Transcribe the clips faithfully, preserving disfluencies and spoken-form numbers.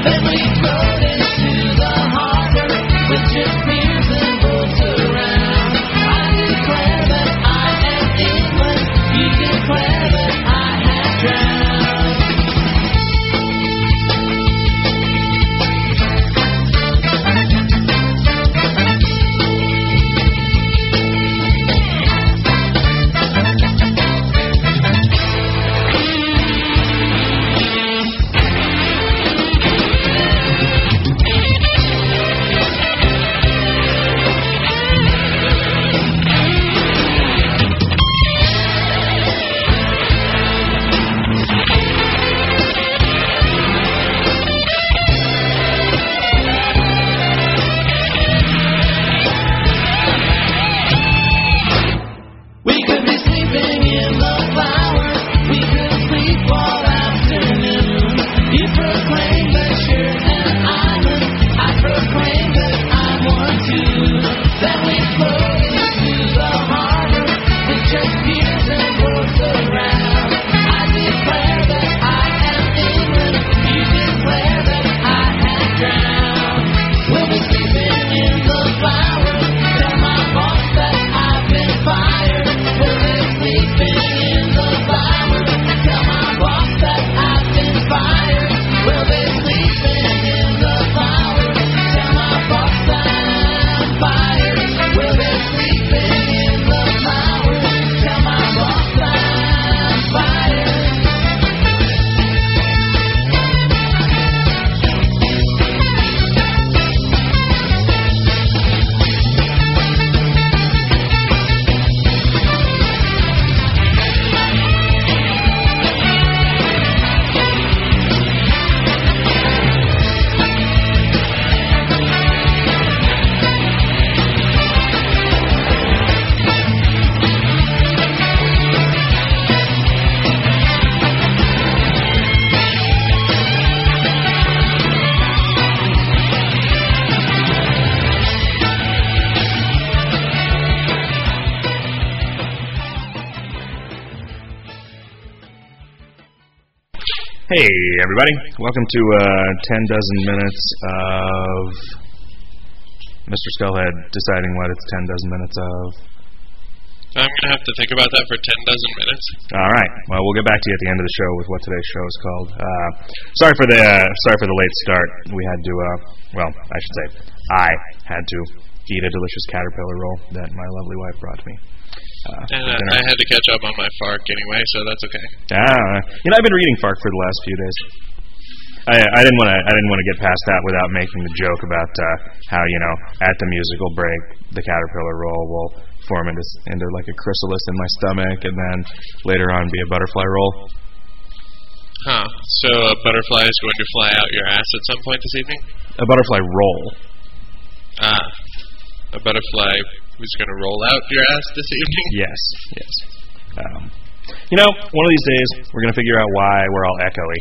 Hey, everybody. Welcome to uh, ten dozen minutes of Mister Skullhead deciding what it's ten dozen minutes of. I'm going to have to think about that for ten dozen minutes. All right. Well, we'll get back to you at the end of the show with what today's show is called. Uh, sorry for the uh, sorry for the late start. We had to, uh, well, I should say, I had to eat a delicious caterpillar roll that my lovely wife brought me. Uh, and uh, I had to catch up on my Fark anyway, so that's okay. Ah, you know, I've been reading Fark for the last few days. I, I didn't want to. I didn't want to get past that without making the joke about uh, how, you know, at the musical break, the caterpillar roll will form into into like a chrysalis in my stomach, and then later on be a butterfly roll. Huh. So a butterfly is going to fly out your ass at some point this evening? A butterfly roll. Ah. A butterfly who's going to roll out your ass this evening? Yes, yes. Um, you know, one of these days, we're going to figure out why we're all echoey.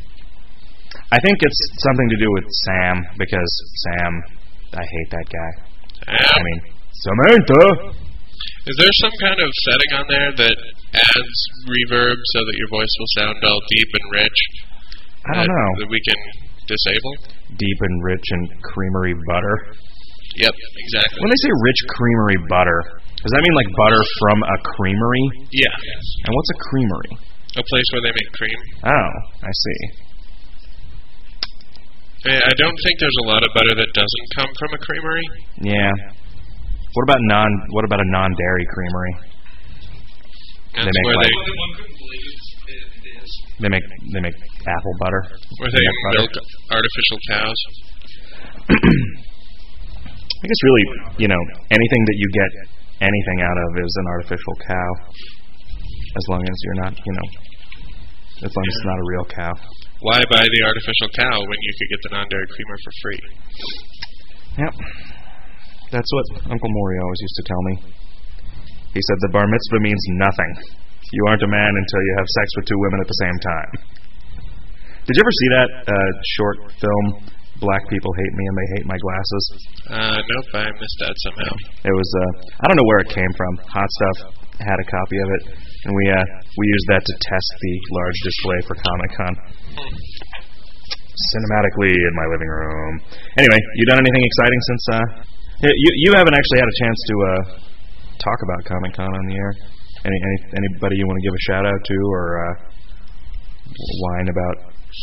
I think it's something to do with Sam, because Sam, I hate that guy. Sam? I mean, Samantha! Is there some kind of setting on there that adds reverb so that your voice will sound all deep and rich? I don't that, know. That we can disable? Deep and rich and creamery butter. Yep, exactly. When they say rich creamery butter, does that mean like butter from a creamery? Yeah. And what's a creamery? A place where they make cream. Oh, I see. I don't think there's a lot of butter that doesn't come from a creamery. Yeah. What about non? What about a non-dairy creamery? That's they make where like, they they make they make apple butter. Where they milk artificial cows. I guess really, you know, anything that you get anything out of is an artificial cow, as long as you're not, you know, as long as it's not a real cow. Why buy the artificial cow when you could get the non-dairy creamer for free? Yep. That's what Uncle Maury always used to tell me. He said the bar mitzvah means nothing. You aren't a man until you have sex with two women at the same time. Did you ever see that uh, short film, Black People Hate Me and They Hate My Glasses? Uh, nope, I missed that somehow. It was, uh, I don't know where it came from. Hot Stuff had a copy of it, and we uh, we used that to test the large display for Comic-Con. cinematically in my living room. Anyway, you done anything exciting since? Uh, you you haven't actually had a chance to uh, talk about Comic Con on the air. Any, any anybody you want to give a shout out to or uh, whine about?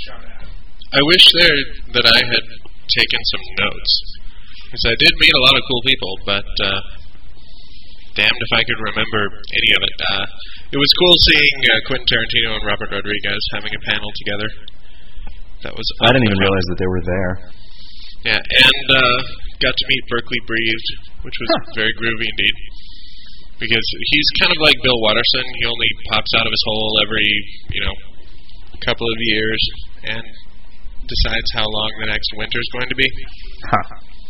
I wish there that I had taken some notes, because I did meet a lot of cool people, but uh, damned if I could remember any of it. Uh, it was cool seeing uh, Quentin Tarantino and Robert Rodriguez having a panel together. That was. I didn't even realize that they were there. Yeah, and uh, got to meet Berkeley Breathed, which was huh. very groovy indeed. Because he's kind of like Bill Watterson. He only pops out of his hole every, you know, couple of years and decides how long the next winter is going to be. Huh.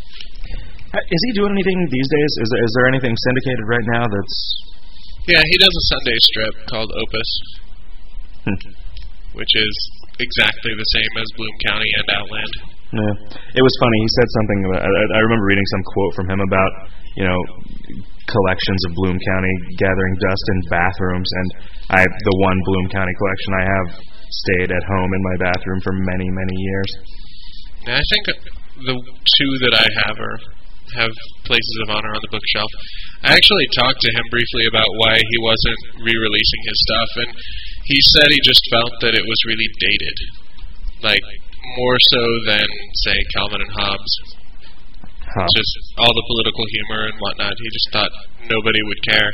Is he doing anything these days? Is there, is there anything syndicated right now that's... Yeah, he does a Sunday strip called Opus, hmm. which is exactly the same as Bloom County and Outland. Yeah. It was funny. He said something about... I, I remember reading some quote from him about, you know, collections of Bloom County gathering dust in bathrooms, and I the one Bloom County collection I have stayed at home in my bathroom for many, many years. And I think the two that I have are have places of honor on the bookshelf. I actually talked to him briefly about why he wasn't re-releasing his stuff, and he said he just felt that it was really dated, like more so than, say, Calvin and Hobbes. Huh. Just all the political humor and whatnot. He just thought nobody would care.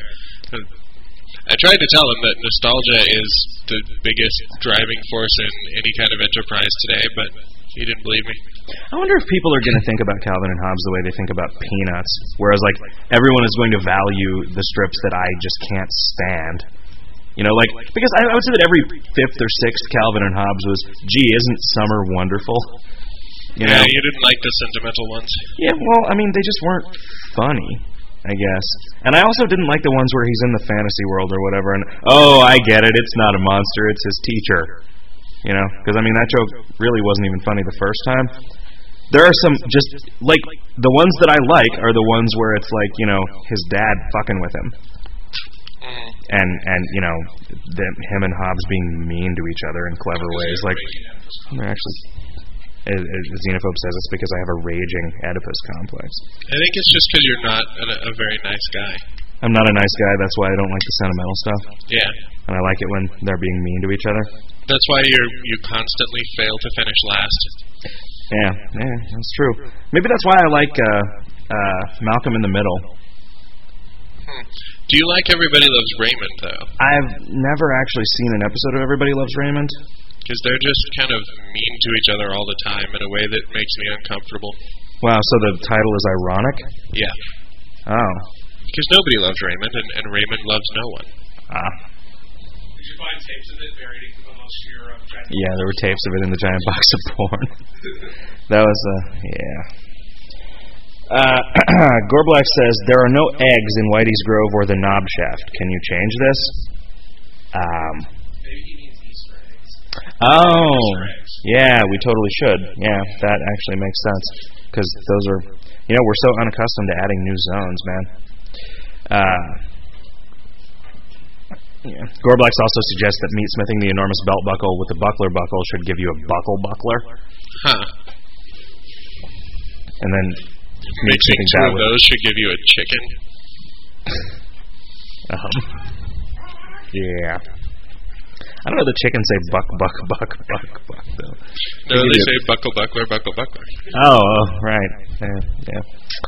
I tried to tell him that nostalgia is the biggest driving force in any kind of enterprise today, but he didn't believe me. I wonder if people are going to think about Calvin and Hobbes the way they think about Peanuts, whereas like everyone is going to value the strips that I just can't stand. You know, like, because I, I would say that every fifth or sixth Calvin and Hobbes was, gee, isn't summer wonderful? You know? Yeah, you didn't like the sentimental ones. Yeah, well, I mean, they just weren't funny, I guess. And I also didn't like the ones where he's in the fantasy world or whatever, and, oh, I get it, it's not a monster, it's his teacher. You know? Because, I mean, that joke really wasn't even funny the first time. There are some, just, like, the ones that I like are the ones where it's like, you know, his dad fucking with him. Mm. And, and you know, the, him and Hobbes being mean to each other in clever ways. Like, they're actually... As Xenophobe says, it's because I have a raging Oedipus complex. I think it's just because you're not a, a very nice guy. I'm not a nice guy, that's why I don't like the sentimental stuff. Yeah. And I like it when they're being mean to each other. That's why you're you constantly fail to finish last. Yeah, yeah, that's true. Maybe that's why I like uh, uh, Malcolm in the Middle. Hmm. Do you like Everybody Loves Raymond, though? I've never actually seen an episode of Everybody Loves Raymond. Because they're just kind of mean to each other all the time in a way that makes me uncomfortable. Wow, so the title is ironic? Yeah. Oh. Because nobody loves Raymond, and, and Raymond loves no one. Ah. Did you find tapes of it buried in almost your uh, giant Yeah, there were tapes of it in the giant box of porn. That was, uh, yeah. Uh, Gorblack says, there are no eggs in Whitey's Grove or the Knob Shaft. Can you change this? Um... Maybe he means Easter eggs. Oh, yeah, we totally should. Yeah, that actually makes sense. Because those are, you know, we're so unaccustomed to adding new zones, man. Uh, yeah. Gorblax also suggests that meatsmithing the enormous belt buckle with the buckler buckle should give you a buckle buckler. Huh. And then mixing two of those should give you a chicken. um, yeah. I don't know the chickens say buck, buck, buck, buck, buck, though. No, they say buckle, buckler, buckle, buckler. Oh, oh right. Yeah. yeah.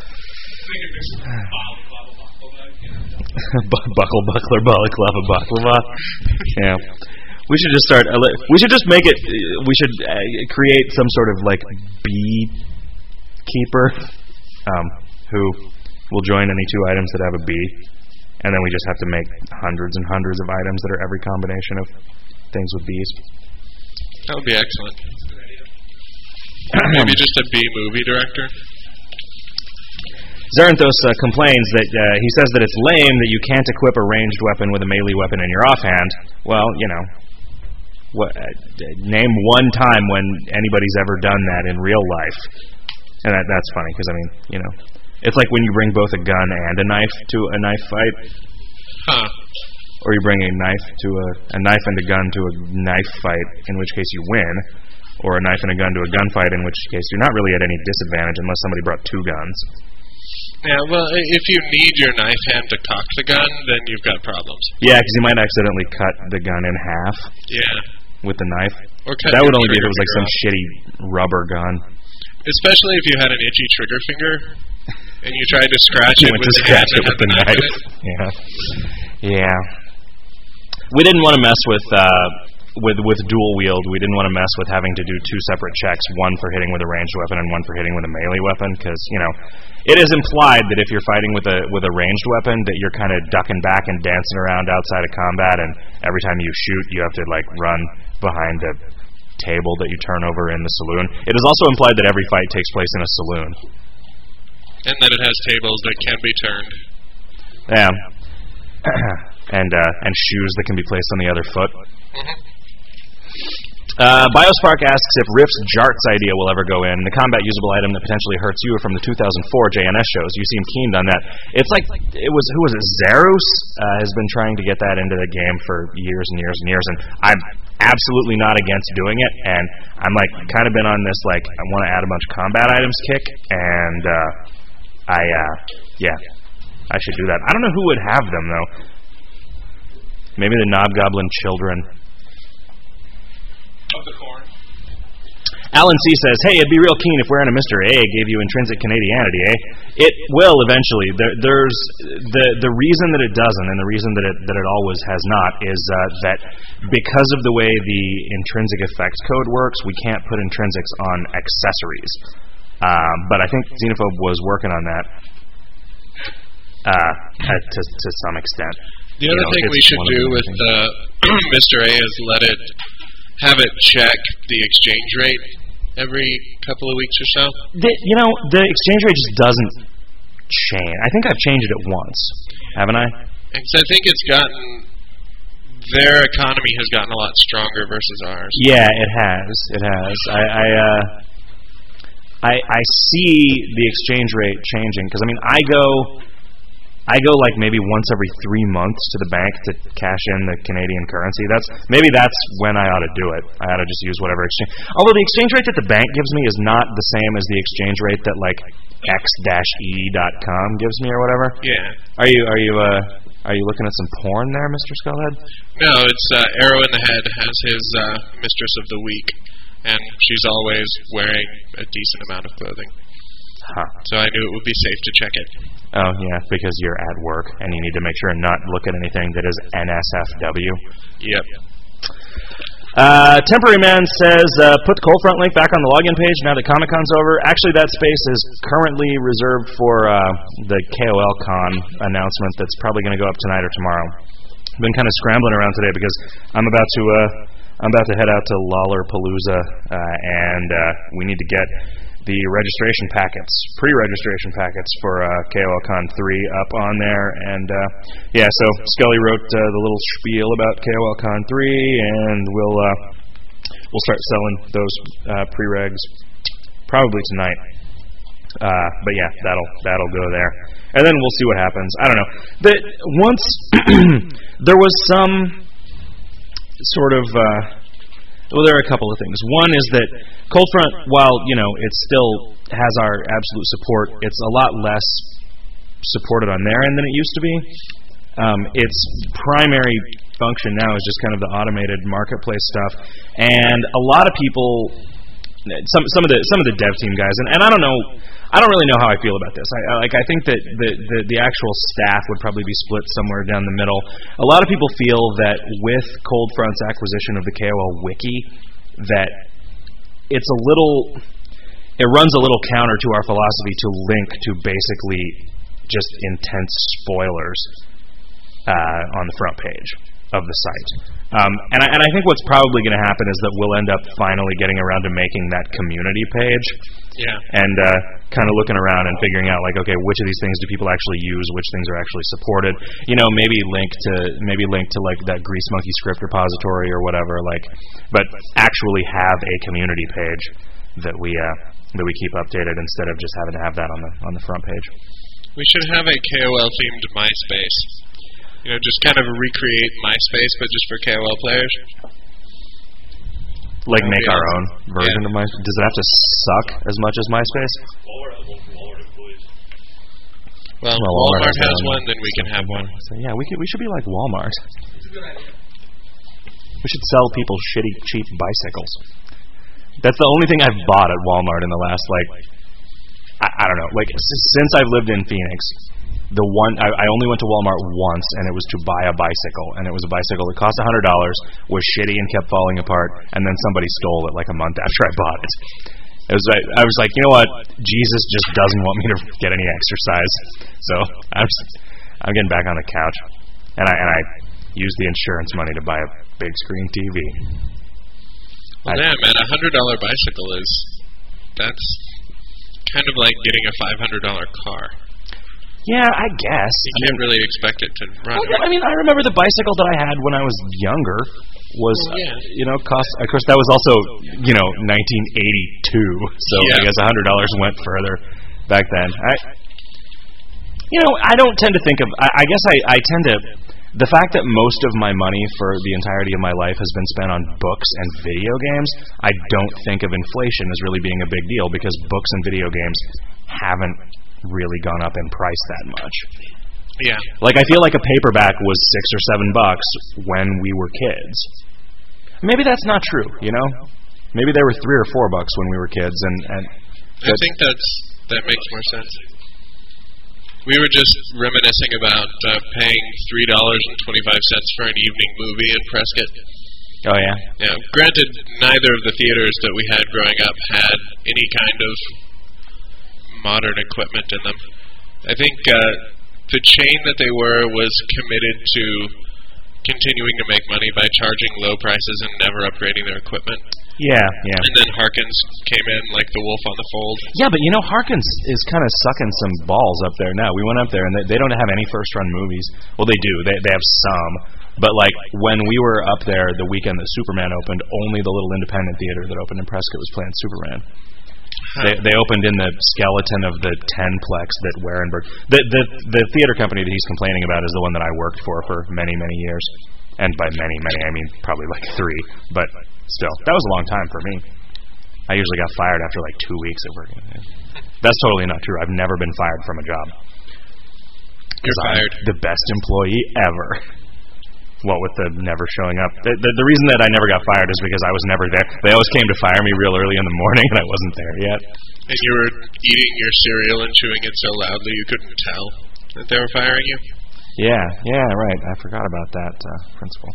Buckle, buckler, balaclava, baklava. Yeah. We should just start, we should just make it, we should uh, create some sort of, like, beekeeper um, who will join any two items that have a bee. And then we just have to make hundreds and hundreds of items that are every combination of things with bees. That would be excellent. Maybe just a bee movie director. Zaranthos uh, complains that uh, he says that it's lame that you can't equip a ranged weapon with a melee weapon in your offhand. Well, you know, what, uh, name one time when anybody's ever done that in real life. And that, that's funny because, I mean, you know, it's like when you bring both a gun and a knife to a knife fight. Huh. Or you bring a knife to a, a knife and a gun to a knife fight, in which case you win. or a knife and a gun to a gunfight, in which case you're not really at any disadvantage unless somebody brought two guns. Yeah, well, i- if you need your knife hand to cock the gun, then you've got problems. Yeah, because you might accidentally cut the gun in half Yeah. with the knife. Or cut That your would only be if it trigger was like some finger shitty rubber gun. off. Especially if you had an itchy trigger finger, and you tried to scratch You it went with to the scratch hand it with the that had knife. in it. Yeah. Yeah. We didn't want to mess with uh, with with dual wield. We didn't want to mess with having to do two separate checks, one for hitting with a ranged weapon and one for hitting with a melee weapon, because you know it is implied that if you're fighting with a with a ranged weapon, that you're kind of ducking back and dancing around outside of combat, and every time you shoot, you have to like run behind a table that you turn over in the saloon. It is also implied that every fight takes place in a saloon. And that it has tables that can be turned. Yeah. and uh, and shoes that can be placed on the other foot. Uh, Biospark asks if Rift's Jarts idea will ever go in, the combat usable item that potentially hurts you from the two thousand four J N S shows. You seem keen on that. It's like, it was, who was it, Zerus uh, has been trying to get that into the game for years and years and years, and I'm absolutely not against doing it, and I'm like, kind of been on this, like, I want to add a bunch of combat items kick, and uh, I, uh, yeah, I should do that. I don't know who would have them, though. Maybe the Knobgoblin children. Of the corn. Alan C. says, hey, it'd be real keen if wearing a Mister A gave you intrinsic Canadianity, eh? It will eventually. There, there's the the reason that it doesn't, and the reason that it that it always has not, is uh, that because of the way the intrinsic effects code works, we can't put intrinsics on accessories. Um, but I think Xenophobe was working on that uh, at, to to some extent. The other You know, thing it's we should one of do the with things. uh, Mister A is let it have it check the exchange rate every couple of weeks or so. The, you know, the exchange rate just doesn't change. I think I've changed it once, haven't I? Because I think it's gotten, their economy has gotten a lot stronger versus ours. Yeah, it has. It has. I I, uh, I, I see the exchange rate changing because I mean I go. I go like maybe once every three months to the bank to cash in the Canadian currency. That's maybe that's when I ought to do it. I ought to just use whatever exchange. Although the exchange rate that the bank gives me is not the same as the exchange rate that like x dash e dot com gives me or whatever. Yeah. Are you are you uh are you looking at some porn there, Mister Skullhead? No, it's uh, Arrow in the Head has his uh, Mistress of the Week, and she's always wearing a decent amount of clothing. Huh. So I knew it would be safe to check it. Oh yeah, because you're at work and you need to make sure and not look at anything that is N S F W. Yep. Uh, Temporary Man says, uh, put the Coldfront link back on the login page now that Comic-Con's over. Actually, that space is currently reserved for uh, the K O L Con announcement that's probably going to go up tonight or tomorrow. I've been kind of scrambling around today because I'm about to uh, I'm about to head out to Lollapalooza, uh, and uh, we need to get the registration packets, pre-registration packets for uh, K O L Con three up on there, and uh, yeah, so Scully wrote uh, the little spiel about K O L Con three, and we'll uh, we'll start selling those uh, pre-regs probably tonight. Uh, but yeah, that'll that'll go there, and then we'll see what happens. I don't know. The, once there was some sort of. Uh, Well, there are a couple of things. One is that Coldfront, while, you know, it still has our absolute support, it's a lot less supported on their end than it used to be. Um, its primary function now is just kind of the automated marketplace stuff. And a lot of people, some some of the some of the dev team guys, and, and I don't know, I don't really know how I feel about this. I, I like I think that the, the the actual staff would probably be split somewhere down the middle. A lot of people feel that with Coldfront's acquisition of the K O L Wiki, that it's a little, it runs a little counter to our philosophy to link to basically just intense spoilers uh, on the front page of the site. Um, and, I, and I think what's probably going to happen is that we'll end up finally getting around to making that community page. Yeah. And uh, kind of looking around and figuring out, like, okay, which of these things do people actually use, which things are actually supported. You know, maybe link to maybe link to like that Grease Monkey script repository or whatever. Like, but actually have a community page that we uh, that we keep updated instead of just having to have that on the on the front page. We should have a K O L themed MySpace. You know, just kind of recreate MySpace, but just for K O L players. Like That'd make be our awesome. own version Yeah. of MySpace? Does it have to suck as much as MySpace? Walmart has one for Walmart employees. Well, Well, Walmart, Walmart has has one. one, then we can have one. So yeah, we could, we should be like Walmart. It's a good idea. We should sell people shitty, cheap bicycles. That's the only thing I've bought at Walmart in the last, like, I, I don't know, like, s- since I've lived in Phoenix, the one, I, I only went to Walmart once, and it was to buy a bicycle, and it was a bicycle that cost one hundred dollars, was shitty and kept falling apart, and then somebody stole it like a month after I bought it. It was like, I was like, you know what, Jesus just doesn't want me to get any exercise, so I'm, just, I'm getting back on the couch, and I, and I use the insurance money to buy a big screen T V. Well, I- damn, man, a hundred dollar bicycle is that's kind of like getting a five hundred dollar car. Yeah, I guess. You I can't mean, really expect it to run. well, yeah, I mean, I remember the bicycle that I had when I was younger was, Well, yeah. you know, cost. Of course, that was also, you know, nineteen eighty-two. So I Yeah. guess a hundred dollars went further back then. I, you know, I don't tend to think of. I, I guess I, I tend to. The fact that most of my money for the entirety of my life has been spent on books and video games, I don't think of inflation as really being a big deal because books and video games haven't really gone up in price that much. Yeah. Like, I feel like a paperback was six or seven bucks when we were kids. Maybe that's not true, you know? Maybe they were three or four bucks when we were kids, and, and I think that's that makes more sense. We were just reminiscing about uh, paying three dollars and twenty five cents for an evening movie in Prescott. oh yeah, Yeah. Granted, neither of the theaters that we had growing up had any kind of modern equipment in them. I think uh, the chain that they were was committed to continuing to make money by charging low prices and never upgrading their equipment. yeah, yeah. And then Harkins came in like the wolf on the fold. Yeah, but you know, Harkins is kind of sucking some balls up there now. We went up there, and they, they don't have any first-run movies. Well, they do. They they have some. But, like, when we were up there the weekend that Superman opened, only the little independent theater that opened in Prescott was playing Superman. They they opened in the skeleton of the tenplex that Warenberg... The, the, the theater company that he's complaining about is the one that I worked for for many, many years. And by many, many, I mean probably like three. But still, that was a long time for me. I usually got fired after like two weeks of working. That's totally not true. I've never been fired from a job. You're 'Cause I'm fired. the best employee ever. What with the never showing up? The, the, the reason that I never got fired is because I was never there. They always came to fire me real early in the morning, and I wasn't there yet. And you were eating your cereal and chewing it so loudly you couldn't tell that they were firing you? Yeah, yeah, right. I forgot about that uh, principle.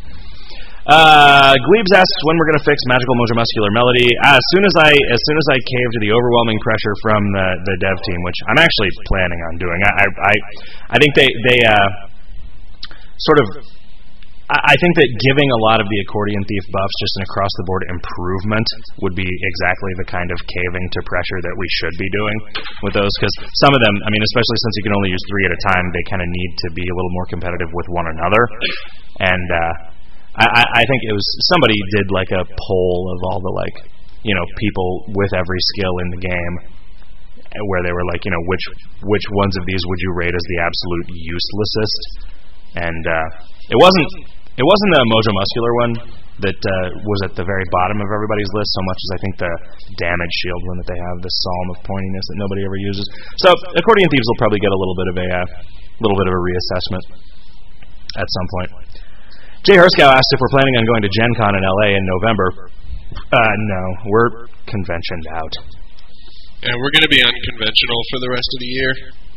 Uh, Gleebs asks when we're going to fix Magical Mojo Muscular Melody. Uh, as soon as I, as soon as I cave to the overwhelming pressure from the, the dev team, which I'm actually planning on doing. I, I, I, I think they, they uh, sort of. I think that giving a lot of the Accordion Thief buffs just an across-the-board improvement would be exactly the kind of caving to pressure that we should be doing with those, because some of them, I mean, especially since you can only use three at a time, they kind of need to be a little more competitive with one another. And uh, I, I think it was, somebody did like a poll of all the, like, you know, people with every skill in the game, where they were like, you know, which which ones of these would you rate as the absolute uselessest? And uh, it wasn't... It wasn't the Mojo Muscular one that uh, was at the very bottom of everybody's list so much as I think the Damage Shield one that they have, the Psalm of Pointiness that nobody ever uses. So Accordion Thieves will probably get a little bit of a uh, little bit of a reassessment at some point. Jay Herskow asked if we're planning on going to Gen Con in L A in November. Uh, no, we're conventioned out. And we're going to be unconventional for the rest of the year.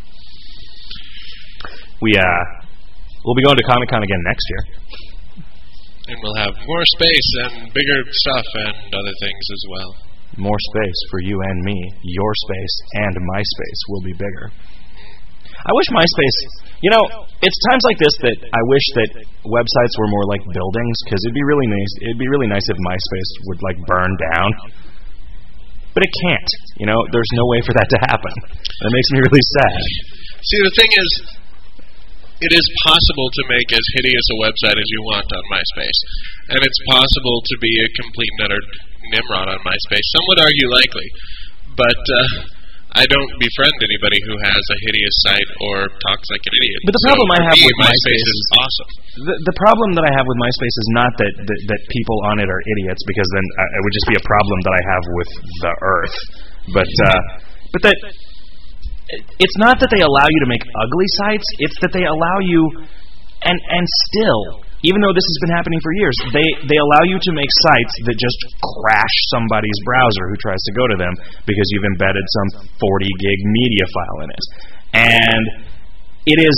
We uh, we'll be going to Comic Con again next year. And we'll have more space and bigger stuff and other things as well. More space for you and me. Your space and my space will be bigger. I wish MySpace... You know, it's times like this that I wish that websites were more like buildings, because it'd be really nice. It'd be really nice if MySpace would like burn down. But it can't. You know, there's no way for that to happen. That makes me really sad. See, the thing is, it is possible to make as hideous a website as you want on MySpace. And it's possible to be a complete nutter Nimrod on MySpace. Some would argue likely. But uh, I don't befriend anybody who has a hideous site or talks like an idiot. But the problem so I have me, with MySpace, MySpace is is awesome. The, the problem that I have with MySpace is not that, that that people on it are idiots, because then uh, it would just be a problem that I have with the Earth. But uh, but that it's not that they allow you to make ugly sites; it's that they allow you, and and still. Even though this has been happening for years, they, they allow you to make sites that just crash somebody's browser who tries to go to them because you've embedded some forty gig media file in it. And it is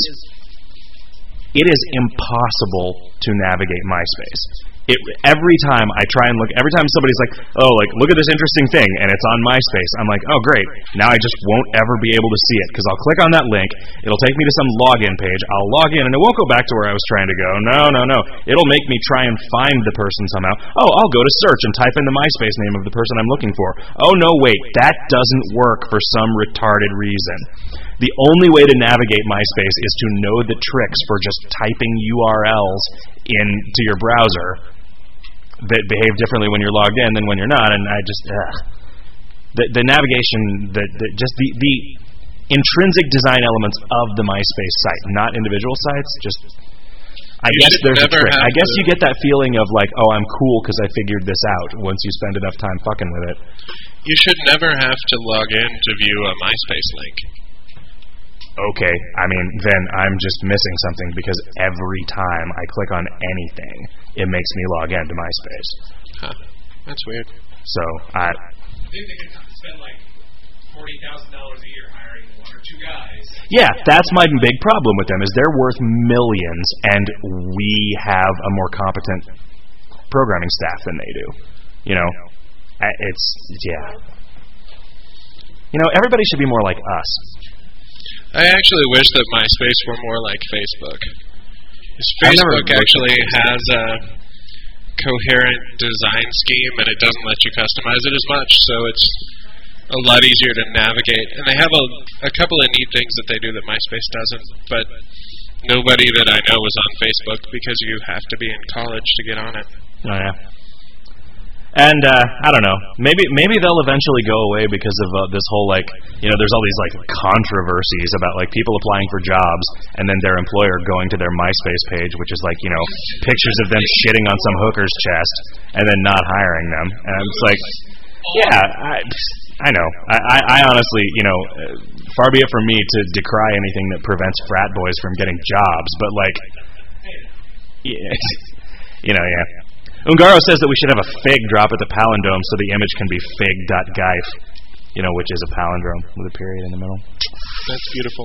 it is impossible to navigate MySpace. It, every time I try and look, every time somebody's like, oh, like, look at this interesting thing, and it's on MySpace, I'm like, oh, great. Now I just won't ever be able to see it, because I'll click on that link, it'll take me to some login page, I'll log in, and it won't go back to where I was trying to go. No, no, no. It'll make me try and find the person somehow. Oh, I'll go to search and type in the MySpace name of the person I'm looking for. Oh, no, wait, that doesn't work for some retarded reason. The only way to navigate MySpace is to know the tricks for just typing U R Ls into your browser that behave differently when you're logged in than when you're not, and I just ugh. the the navigation, the, the just the the intrinsic design elements of the MySpace site, not individual sites. Just I you guess there's a trick. I guess to you get that feeling of like, oh, I'm cool because I figured this out. Once you spend enough time fucking with it, you should never have to log in to view a MySpace link. Okay, I mean, then I'm just missing something, because every time I click on anything, it makes me log into MySpace. Huh. That's weird. So, I... They, they could spend like forty thousand dollars a year hiring one or two guys. Yeah, that's my big problem with them, is they're worth millions, and we have a more competent programming staff than they do. You know, it's, yeah. You know, everybody should be more like us. I actually wish that MySpace were more like Facebook. Facebook actually has a coherent design scheme, and it doesn't let you customize it as much, so it's a lot easier to navigate. And they have a, a couple of neat things that they do that MySpace doesn't, but nobody that I know is on Facebook, because you have to be in college to get on it. Oh, yeah. And, uh, I don't know, maybe maybe they'll eventually go away because of uh, this whole, like, you know, there's all these, like, controversies about, like, people applying for jobs and then their employer going to their MySpace page, which is, like, you know, pictures of them shitting on some hooker's chest and then not hiring them. And it's like, yeah, I, I know. I, I, I honestly, you know, far be it from me to decry anything that prevents frat boys from getting jobs, but, like, yeah, you know, yeah. Ungaro says that we should have a fig drop at the palindrome so the image can be fig.gif, you know, which is a palindrome with a period in the middle. That's beautiful.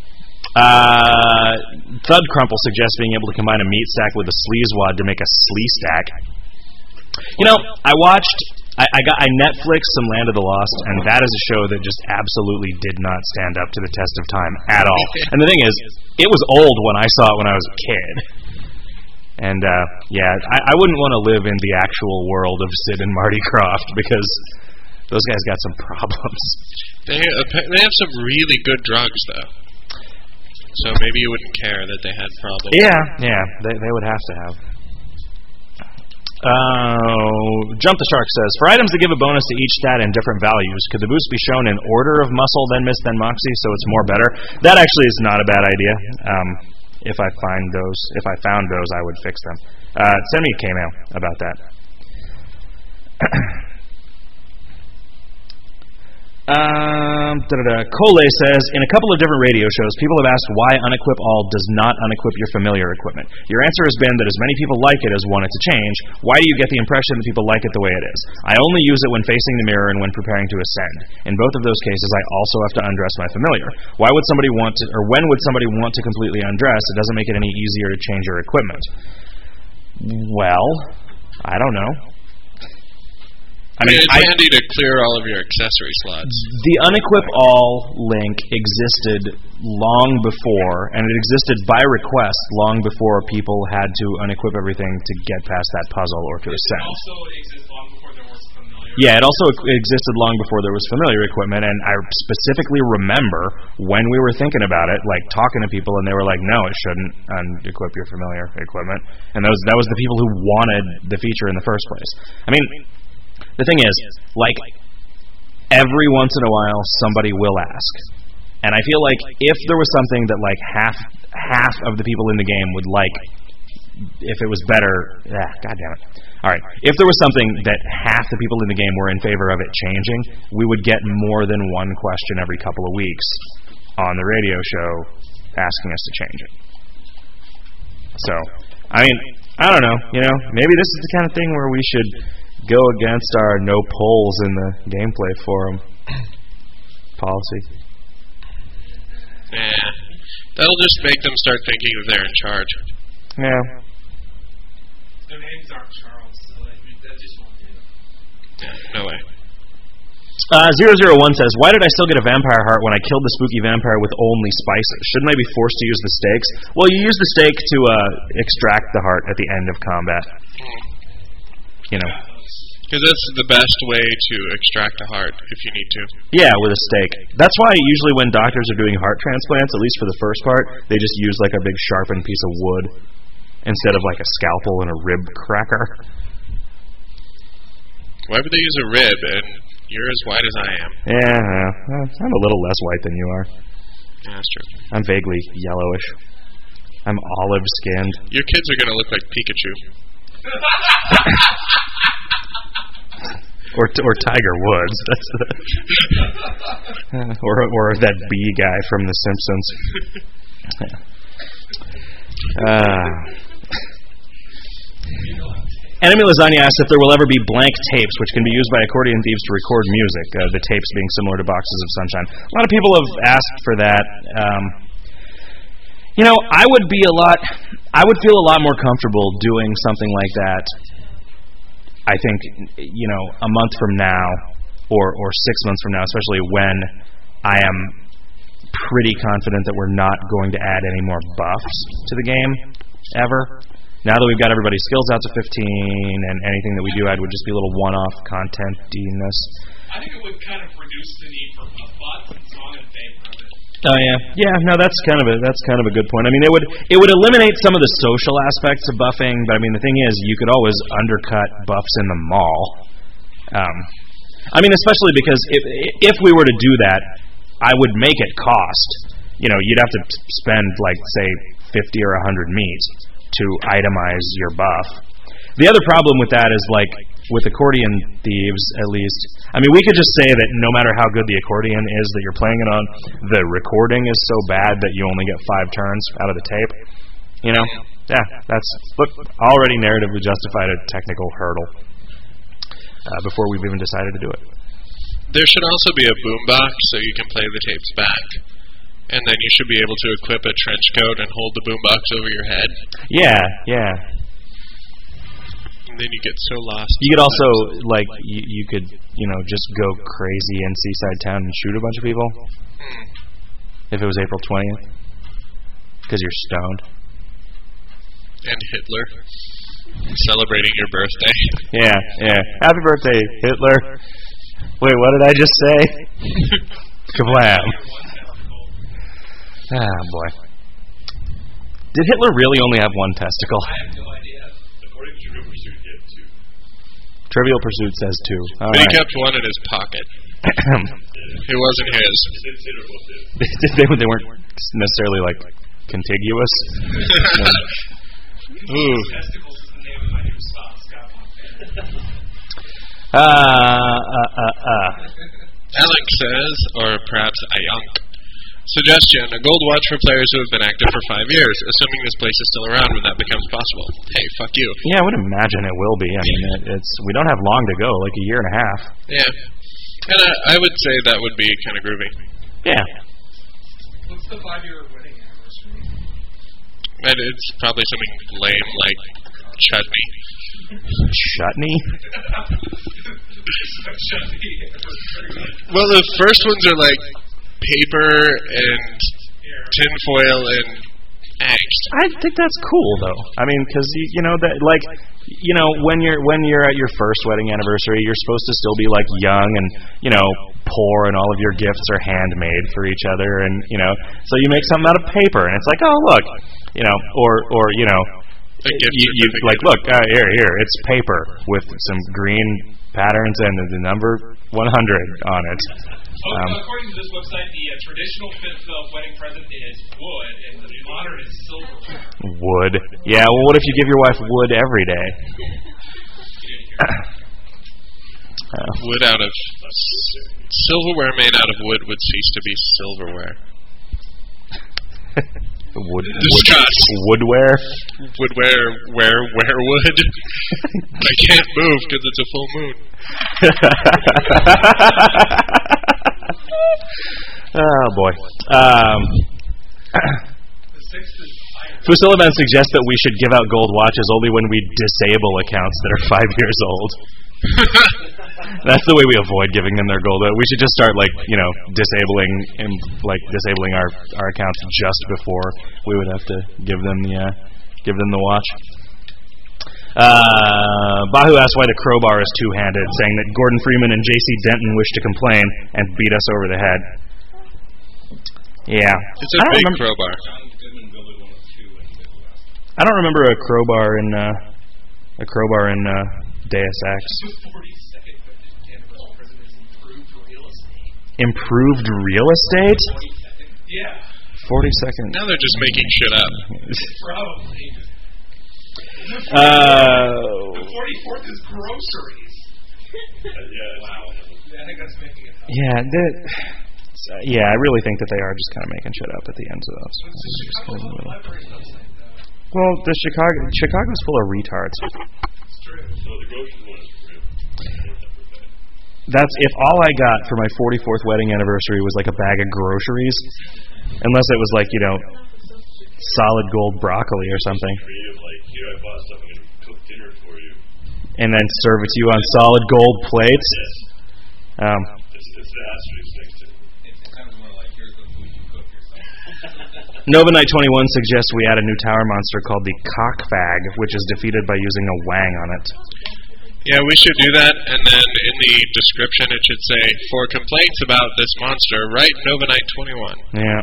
Uh, Thud Crumple suggests being able to combine a meat stack with a sleaze wad to make a slee stack. You know, I watched, I, I got, I Netflixed some Land of the Lost, and that is a show that just absolutely did not stand up to the test of time at all. And the thing is, it was old when I saw it when I was a kid. And, uh, yeah, I, I wouldn't want to live in the actual world of Sid and Marty Krofft, because those guys got some problems. They, uh, they have some really good drugs, though. So maybe you wouldn't care that they had problems. Yeah, yeah, they, they would have to have. Uh, Jump the Shark says, for items that give a bonus to each stat and different values, could the boost be shown in order of muscle, then miss, then moxie, so it's more better? That actually is not a bad idea. Um... If I find those, if I found those, I would fix them. Uh, send me a K-mail about that. um, Cole says, in a couple of different radio shows, people have asked why Unequip All does not unequip your familiar equipment. Your answer has been that as many people like it as want it to change. Why do you get the impression that people like it the way it is? I only use it when facing the mirror and when preparing to ascend. In both of those cases, I also have to undress my familiar. Why would somebody want to, or when would somebody want to completely undress? It doesn't make it any easier to change your equipment. Well, I don't know. I mean, it's I, handy to clear all of your accessory slots. The Unequip All link existed long before, and it existed by request long before people had to unequip everything to get past that puzzle or to ascend. It also existed long before there was familiar. Yeah, it also existed long before there was familiar equipment, and I specifically remember when we were thinking about it, like talking to people, and they were like, no, it shouldn't unequip your familiar equipment. And those, that was the people who wanted the feature in the first place. I mean, the thing is, like, every once in a while somebody will ask. And I feel like if there was something that like half half of the people in the game would like, if it was better, ah, God damn it. All right, if there was something that half the people in the game were in favor of it changing, we would get more than one question every couple of weeks on the radio show asking us to change it. So, I mean, I don't know, you know, maybe this is the kind of thing where we should go against our no polls in the gameplay forum policy. Yeah, that'll just make them start thinking that they're in charge. Yeah. Their names aren't Charles, so that that just won't do. Yeah, no way. Uh, zero zero one says, why did I still get a vampire heart when I killed the spooky vampire with only spices? Shouldn't I be forced to use the stakes? Well, you use the stake to uh, extract the heart at the end of combat. You know. Because that's the best way to extract a heart, if you need to. Yeah, with a stake. That's why usually when doctors are doing heart transplants, at least for the first part, they just use like a big sharpened piece of wood instead of like a scalpel and a rib cracker. Why would they use a rib? And you're as white as I am. Yeah, well, I'm a little less white than you are. Yeah, that's true. I'm vaguely yellowish. I'm olive-skinned. Your kids are going to look like Pikachu. Or or Tiger Woods. That's the or or that bee guy from The Simpsons. uh, Enemy Lasagna asks if there will ever be blank tapes, which can be used by accordion thieves to record music. Uh, the tapes being similar to boxes of sunshine. A lot of people have asked for that. Um, you know, I would be a lot. I would feel a lot more comfortable doing something like that. I think, you know, a month from now, or or six months from now, especially when I am pretty confident that we're not going to add any more buffs to the game, ever. Now that we've got everybody's skills out to fifteen, and anything that we do add would just be a little one-off content-iness. I think it would kind of reduce the need for buff bots, and so I'm in favor of it. Oh yeah, yeah. No, that's kind of a that's kind of a good point. I mean, it would it would eliminate some of the social aspects of buffing, but I mean, the thing is, you could always undercut buffs in the mall. Um, I mean, especially because if if we were to do that, I would make it cost. You know, you'd have to spend like say fifty or a hundred meat to itemize your buff. The other problem with that is like with accordion thieves, at least. I mean, we could just say that no matter how good the accordion is that you're playing it on, the recording is so bad that you only get five turns out of the tape. You know? Yeah, that's look already narratively justified a technical hurdle uh, before we've even decided to do it. There should also be a boombox so you can play the tapes back. And then you should be able to equip a trench coat and hold the boombox over your head. Yeah, yeah. And then you get so lost. You could also, like, you, you could, you know, just go crazy in Seaside Town and shoot a bunch of people. If it was April twentieth. Because you're stoned. And Hitler. Celebrating your birthday. Yeah, yeah. Happy birthday, Hitler. Wait, what did I just say? Kablam. Ah, boy. Did Hitler really only have one testicle? I have no idea. According to Trivial Pursuit, he had two. Trivial Pursuit says two. All but right. he kept one in his pocket. It wasn't his. they, they weren't necessarily, like, contiguous. Ooh. Testicles is the name of my new spot, Scott Uh, uh, uh, uh. Alex says, or perhaps Ayunk. Suggestion, a gold watch for players who have been active for five years, assuming this place is still around when that becomes possible. Hey, fuck you. Yeah, I would imagine it will be. I mean, it, it's we don't have long to go, like a year and a half. Yeah. And I, I would say that would be kind of groovy. Yeah. What's the five-year wedding anniversary? And it's probably something lame like chutney. Chutney? Well, the first ones are like paper and tinfoil and eggs. I think that's cool, though. I mean, because you, you know that, like, you know, when you're when you're at your first wedding anniversary, you're supposed to still be like young and you know poor, and all of your gifts are handmade for each other, and you know, so you make something out of paper, and it's like, oh look, you know, or or you know, you, you like look uh, here here it's paper with some green patterns and the number one hundred on it. Oh, Um, according to this website, the uh, traditional fifth uh, wedding present is wood, and the modern is silverware. Wood. Yeah, well, what if you give your wife wood every day? Uh, Wood out of silverware made out of wood would cease to be silverware. wood, Discuss. wood, woodware. Woodware, where, where wood? I can't move because it's a full moon. Oh boy. Um, The sixth is iron. Fusilaban suggests that we should give out gold watches only when we disable accounts that are five years old. That's the way we avoid giving them their gold. We should just start, like, you know, disabling and like disabling our, our accounts just before we would have to give them the uh, give them the watch. Uh, Bahu asked why the crowbar is two-handed, saying that Gordon Freeman and J C Denton wish to complain and beat us over the head. Yeah, It's I a don't big remember, crowbar. I don't remember a crowbar in uh, a crowbar in uh, Deus Ex. The forty-second anniversary present is improved real estate. Improved real estate? forty-second? Yeah, Forty-second. Now they're just making shit up. probably. Uh, The forty-fourth is groceries. yeah, wow. Yeah, I think that's making it up. yeah, that, so, yeah, I really think that they are just kind of making shit up at the ends of those. What's the Just kind of in the middle. Chicago library website, though? Well, the Chicago Chicago's full of retards. It's true. So the grocery one is real. That's if all I got for my forty-fourth wedding anniversary was like a bag of groceries, unless it was like, you know, solid gold broccoli or something, Creative, like, here, I bought stuff, I'm going to cook dinner for you. and then serve it to you on solid gold plates. Yes. Um, It's, it's the asterisk next to it. It sounds more like here's the food you cook yourself. Nova Knight twenty-one suggests we add a new tower monster called the Cockfag, which is defeated by using a wang on it. Yeah, we should do that, and then in the description it should say, for complaints about this monster, write Nova Knight twenty-one. Yeah.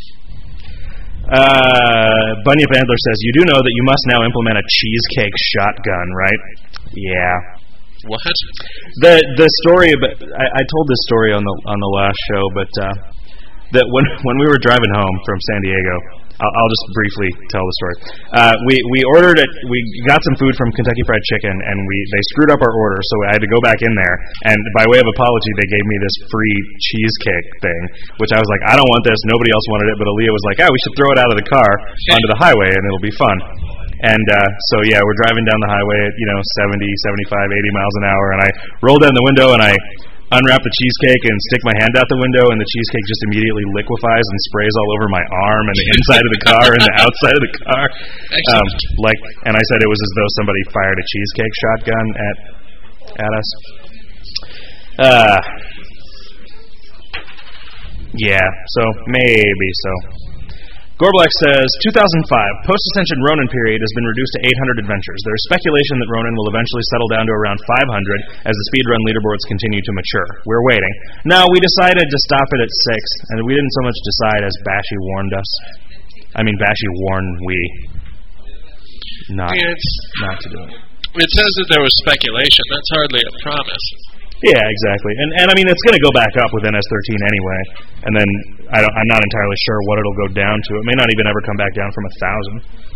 Uh, Bunyip Antler says, you do know that you must now implement a cheesecake shotgun, right? Yeah. What? The the story about I, I told this story on the on the last show, but uh, that when when we were driving home from San Diego, I'll, I'll just briefly tell the story. Uh, we we ordered it. We got some food from Kentucky Fried Chicken, and we they screwed up our order, so I had to go back in there. And by way of apology, they gave me this free cheesecake thing, which I was like, I don't want this. Nobody else wanted it, but Aaliyah was like, ah, we should throw it out of the car onto the highway, and it'll be fun. And uh, so, yeah, we're driving down the highway at, you know, seventy, seventy-five, eighty miles an hour, and I roll down the window and I unwrap the cheesecake and stick my hand out the window, and the cheesecake just immediately liquefies and sprays all over my arm and the inside of the car and the outside of the car. Um, like, and I said it was as though somebody fired a cheesecake shotgun at at us. Uh, yeah, so maybe so. Gorblack says, two thousand five, post-Ascension Ronin period has been reduced to eight hundred adventures. There is speculation that Ronin will eventually settle down to around five hundred as the speedrun leaderboards continue to mature. We're waiting. No, we decided to stop it at six, and we didn't so much decide as Bashy warned us. I mean, Bashy warned we not, Yeah, it's, not to do it. it says that there was speculation. That's hardly a promise. Yeah, exactly. And and I mean, it's going to go back up with N S thirteen anyway. And then I don't, I'm not entirely sure what it'll go down to. It may not even ever come back down from a thousand.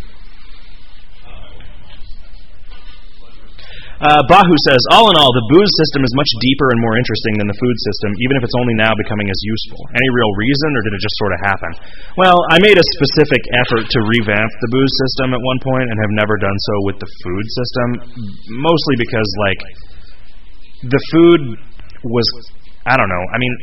Uh, Bahu says, all in all, the booze system is much deeper and more interesting than the food system, even if it's only now becoming as useful. Any real reason, or did it just sort of happen? Well, I made a specific effort to revamp the booze system at one point and have never done so with the food system, mostly because, like, the food was, I don't know, I mean,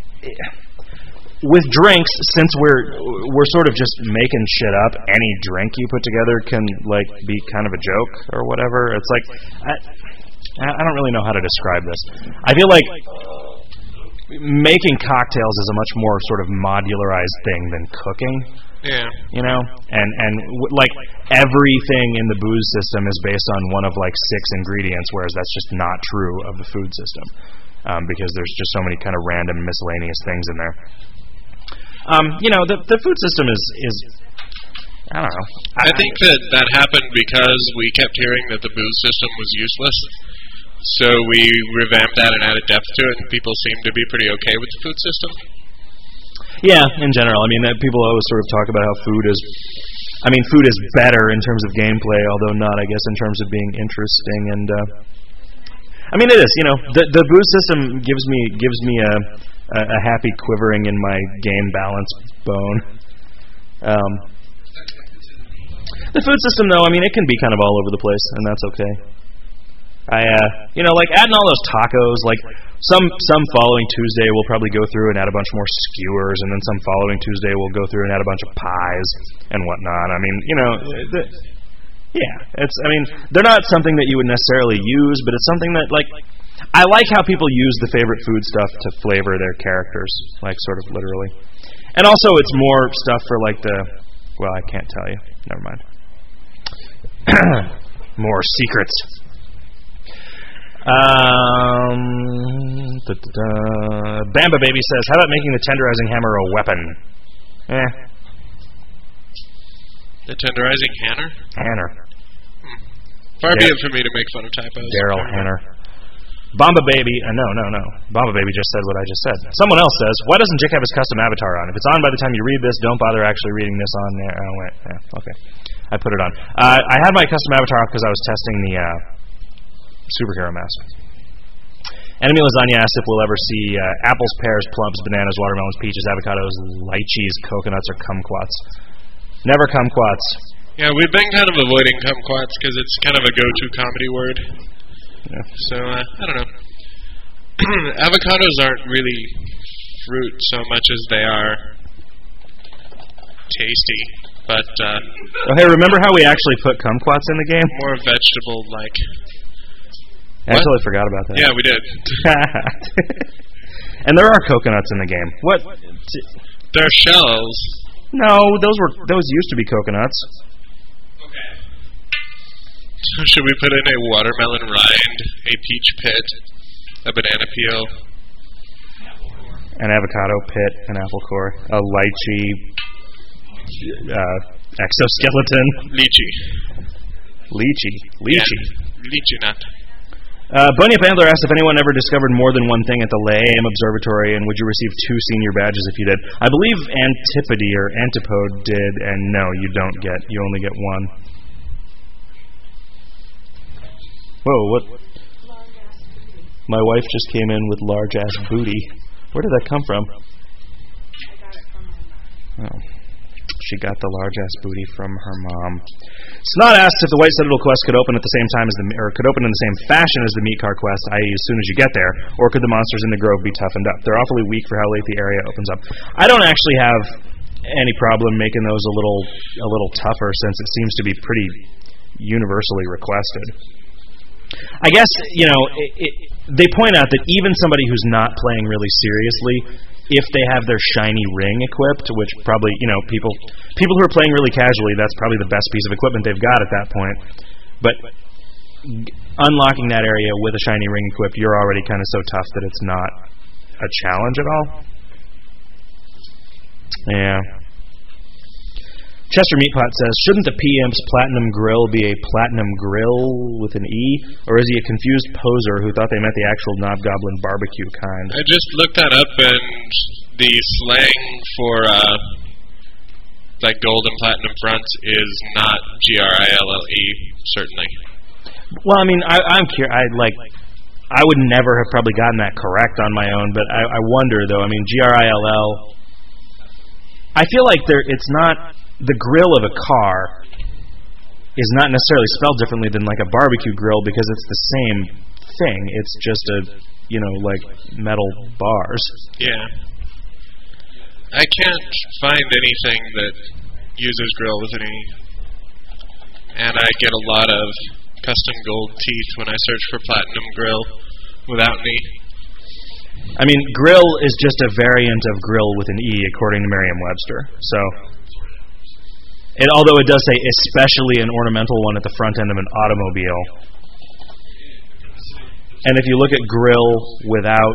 with drinks, since we're we're sort of just making shit up, any drink you put together can, like, be kind of a joke or whatever. It's like, I, I don't really know how to describe this. I feel like making cocktails is a much more sort of modularized thing than cooking. Yeah. You know, and and w- like everything in the booze system is based on one of like six ingredients, whereas that's just not true of the food system, um, because there's just so many kind of random miscellaneous things in there. Um, you know, the the food system is is I don't know. I think that that happened because we kept hearing that the booze system was useless. So we revamped that and added depth to it, and people seem to be pretty okay with the food system. Yeah, in general. I mean, uh, people always sort of talk about how food is. I mean, food is better in terms of gameplay, although not, I guess, in terms of being interesting. And uh, I mean, it is. You know, the the boost system gives me gives me a a, a happy quivering in my game balance bone. Um, the food system, though, I mean, it can be kind of all over the place, and that's okay. I, uh, you know, like adding all those tacos, like some some following Tuesday we'll probably go through and add a bunch more skewers, and then some following Tuesday we'll go through and add a bunch of pies and whatnot. I mean, you know, the, yeah, it's. I mean, they're not something that you would necessarily use, but it's something that, like, I like how people use the favorite food stuff to flavor their characters, like sort of literally. And also, it's more stuff for like the. Well, I can't tell you. Never mind. More secrets. Um, da, da, da. Bamba Baby says, how about making the tenderizing hammer a weapon? Eh. The tenderizing hammer? Hanner. Hmm. Far be it for me to make fun of typos. Daryl Hanner. Bamba Baby, uh, no, no, no. Bamba Baby just said what I just said. Someone else says, why doesn't Jake have his custom avatar on? If it's on by the time you read this, don't bother actually reading this on there. Oh, wait. Yeah, okay. I put it on. Uh, I had my custom avatar off because I was testing the uh, superhero mask. Enemy Lasagna asks if we'll ever see uh, apples, pears, plums, bananas, watermelons, peaches, avocados, lychees, coconuts, or kumquats. Never kumquats. Yeah, we've been kind of avoiding kumquats because it's kind of a go-to comedy word. Yeah. So, uh, I don't know. Avocados aren't really fruit so much as they are tasty, but uh, oh, hey, remember how we actually put kumquats in the game? More vegetable-like. I totally forgot about that. Yeah, we did. And there are coconuts in the game. What? There are shells. No, those were those used to be coconuts. Should we put in a watermelon rind, a peach pit, a banana peel, an avocado pit, an apple core, a lychee uh, exoskeleton, lychee, lychee, lychee, yeah, lychee nut. Uh, Bunyip Antler asked if anyone ever discovered more than one thing at the Laim Observatory, and would you receive two senior badges if you did? I believe Antipode or Antipode did, and no, you don't get. You only get one. Whoa, what? My wife just came in with large ass booty. Where did that come from? I got it from my mom. Oh. She got the large ass booty from her mom. Snot asked if the White Citadel quest could open at the same time as the or could open in the same fashion as the meat car quest, that is as soon as you get there, or could the monsters in the grove be toughened up? They're awfully weak for how late the area opens up. I don't actually have any problem making those a little a little tougher, since it seems to be pretty universally requested. I guess, you know, it, it, they point out that even somebody who's not playing really seriously, if they have their shiny ring equipped, which probably, you know, people people who are playing really casually, that's probably the best piece of equipment they've got at that point. But unlocking that area with a shiny ring equipped, you're already kind of so tough that it's not a challenge at all. Yeah. Chester Meatpot says, shouldn't the P Imp's Platinum Grill be a Platinum Grill with an E? Or is he a confused poser who thought they meant the actual Knobgoblin barbecue kind? I just looked that up, and the slang for uh, like gold and platinum fronts is not G R I L L E, certainly. Well, I mean, I, I'm curious. I like. I would never have probably gotten that correct on my own, but I, I wonder though. I mean, G R I L L. I feel like there. It's not. The grill of a car is not necessarily spelled differently than like a barbecue grill, because it's the same thing. It's just a, you know, like metal bars. Yeah. I can't find anything that uses grill with an E. And I get a lot of custom gold teeth when I search for platinum grill without an E. I mean, grill is just a variant of grill with an E, according to Merriam-Webster. So... It, although it does say especially an ornamental one at the front end of an automobile. And if you look at grill without...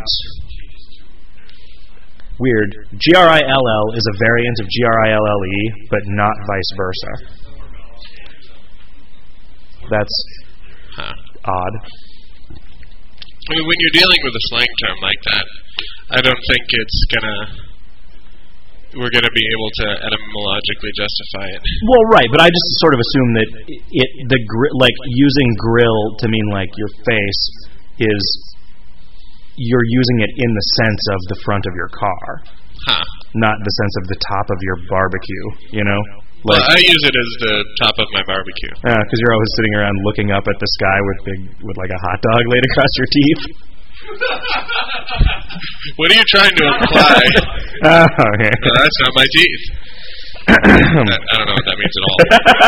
Weird. G R I L L is a variant of G R I L L E, but not vice versa. That's huh. odd. I mean, when you're dealing with a slang term like that, I don't think it's gonna. We're gonna be able to etymologically justify it. Well, right, but I just sort of assume that it the gr- like using grill to mean like your face is you're using it in the sense of the front of your car, Huh. not the sense of the top of your barbecue. You know, Well, like I use it as the top of my barbecue. because you're always sitting around looking up at the sky with big with like a hot dog laid across your teeth. What are you trying to imply? Oh, okay. No, that's not my teeth. I, I don't know what that means at all.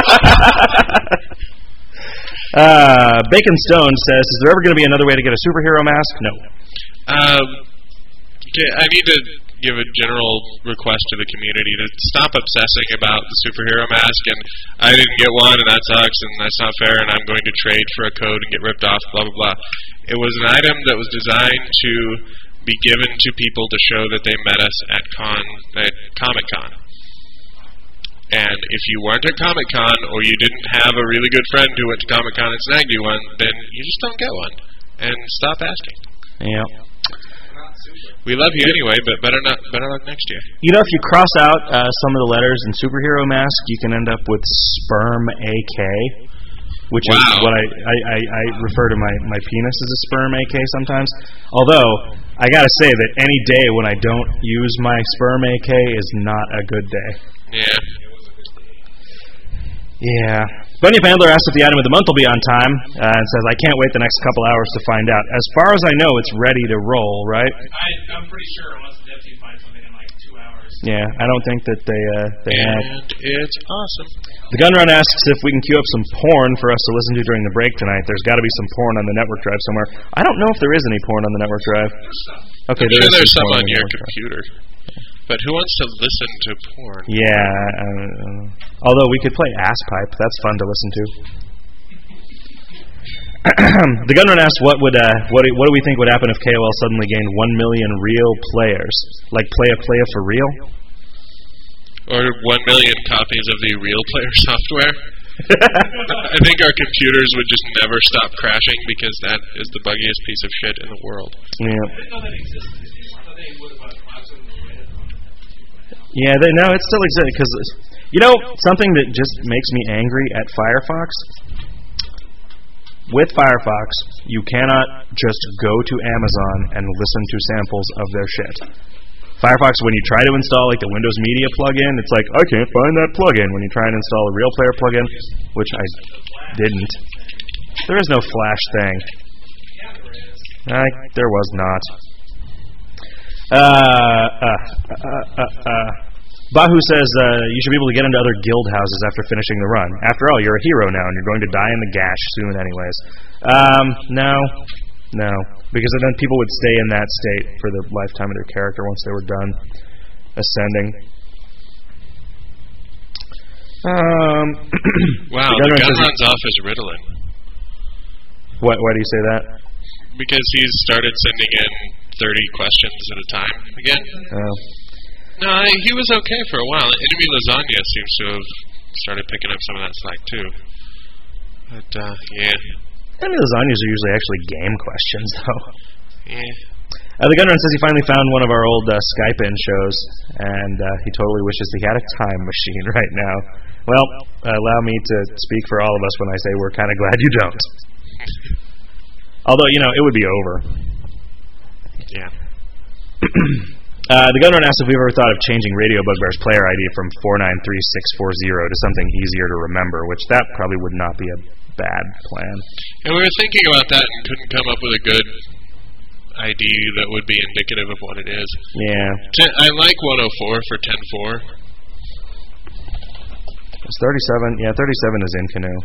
uh, Bacon Stone says, "Is there ever going to be another way to get a superhero mask?" No. Um, okay, I need to give a general request to the community to stop obsessing about the superhero mask and I didn't get one and that sucks and that's not fair and I'm going to trade for a code and get ripped off, blah, blah, blah. It was an item that was designed to be given to people to show that they met us at con at Comic-Con. And if you weren't at Comic-Con or you didn't have a really good friend who went to Comic-Con and snagged you one, then you just don't get one. And stop asking. Yeah. We love you anyway, but better not better luck next year. You know, if you cross out uh, some of the letters in superhero mask, you can end up with sperm A K, which is Wow. what I, I, I, I refer to my, my penis as a sperm A K sometimes. Although, I gotta say that any day when I don't use my sperm A K is not a good day. Yeah. Yeah. Bunny Bandler asks if the item of the month will be on time, uh, and says, I can't wait the next couple hours to find out. As far as I know, it's ready to roll, right? I, I'm pretty sure unless the deputy finds something in like two hours. Yeah, I don't think that they uh, they have. And it's awesome. The Gun Run asks if we can queue up some porn for us to listen to during the break tonight. There's got to be some porn on the network drive somewhere. I don't know if there is any porn on the network drive. Okay, I'm there sure is there's some some porn on the your network drive. computer. But who wants to listen to porn? Yeah. Uh, although we could play Ass Pipe. That's fun to listen to. The Gun Run asks, what would uh, what do, what do we think would happen if K O L suddenly gained one million real players? Like Playa Playa for real? Or one million copies of the Real Player software? I think our computers would just never stop crashing because that is the buggiest piece of shit in the world. Yeah. I didn't know that existed anymore. I thought they would have approximately Reddit on it. Yeah, they, no, it still exists because, you know, something that just makes me angry at Firefox. With Firefox, you cannot just go to Amazon and listen to samples of their shit. Firefox, when you try to install like the Windows Media plugin, it's like, I can't find that plugin. When you try and install a Real Player plugin, which I didn't, there is no Flash thing. I, there was not. Uh, uh, uh, uh, uh. Bahu says uh, you should be able to get into other guild houses after finishing the run. After all, you're a hero now, and you're going to die in the gash soon anyways. Um, no. No. Because then people would stay in that state for the lifetime of their character once they were done ascending. Um, Wow, the gun runs off as Ritalin. Why, why do you say that? Because he's started sending in thirty questions at a time again. Oh. No, I, he was okay for a while. Enemy Lasagna seems to have started picking up some of that slack too. But, uh, yeah. Enemy Lasagnas are usually actually game questions, though. Yeah. Uh, the Gunrun says he finally found one of our old uh, Skype-in shows, and uh, he totally wishes he had a time machine right now. Well, uh, allow me to speak for all of us when I say we're kind of glad you don't. Although, you know, it would be over. Yeah. uh, the Gunrun asked if we've ever thought of changing Radio Bugbear's player I D from four nine three six four zero to something easier to remember, which that probably would not be a bad plan. And we were thinking about that and couldn't come up with a good I D that would be indicative of what it is. Yeah. Ten, I like one oh four for ten four. It's thirty-seven. Yeah, thirty-seven is in Canoe.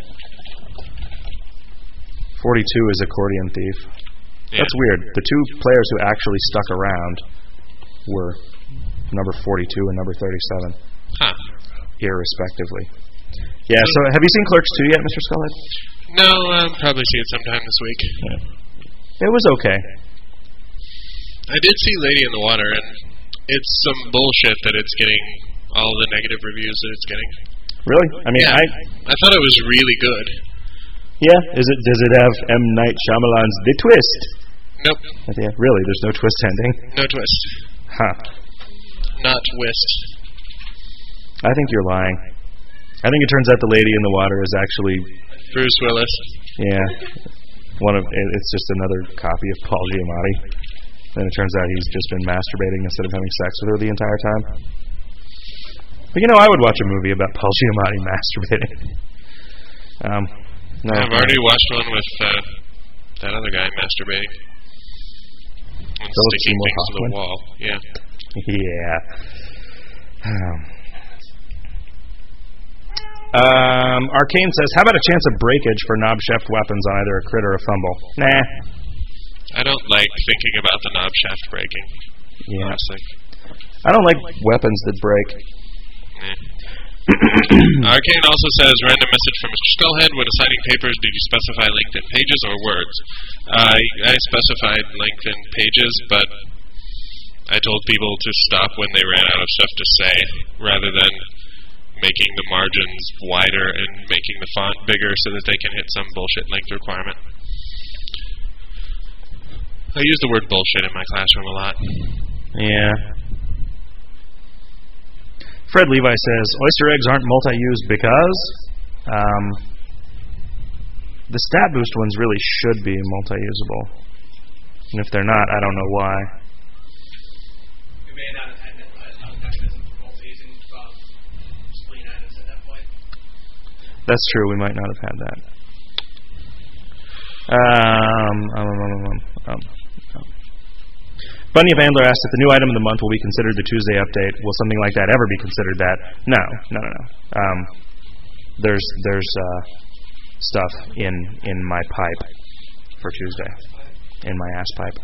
forty-two is Accordion Thief. Yeah. That's weird. The two players who actually stuck around were number forty-two and number thirty-seven. Huh. Irrespectively. Yeah, so have you seen Clerks two yet, Mister Skullhead? No, I'll probably see it sometime this week. Yeah. It was okay. I did see Lady in the Water, and it's some bullshit that it's getting all the negative reviews that it's getting. Really? I mean, yeah, I I thought it was really good. yeah. Is it? Does it have M. Night Shyamalan's The Twist? Nope. At the end? Really? There's no twist ending? No twist. Huh. Not twist. I think you're lying. I think it turns out the lady in the water is actually Bruce Willis. Yeah. One of it's just another copy of Paul Giamatti. Then it turns out he's just been masturbating instead of having sex with her the entire time. But you know, I would watch a movie about Paul Giamatti masturbating. Um, no, I've already watched one with uh, that other guy masturbating and Philip sticking Seymour things to the Hoffman? wall. Yeah. Yeah. Um, um, Arcane says, how about a chance of breakage for knob-shaft weapons on either a crit or a fumble? Nah. I don't like thinking about the knob shaft breaking. Yeah. Honestly. I don't like weapons that break. Eh. Arcane also says, random message from Mister Skullhead. When assigning papers, did you specify length in pages or words? Uh, I specified length in pages, but I told people to stop when they ran out of stuff to say, rather than making the margins wider and making the font bigger so that they can hit some bullshit length requirement. I use the word bullshit in my classroom a lot. Yeah. Fred Levi says, oyster eggs aren't multi-use because um, the stat boost ones really should be multi-usable. And if they're not, I don't know why. We may not have had a mechanism for multi-using um, spleen items at that point. That's true, we might not have had that. Um, um, um, um, um, um. Bunny of Andler asked if the new item of the month will be considered the Tuesday update. Will something like that ever be considered that? No, no, no, no. Um, there's there's uh, stuff in in my pipe for Tuesday, in my ass pipe.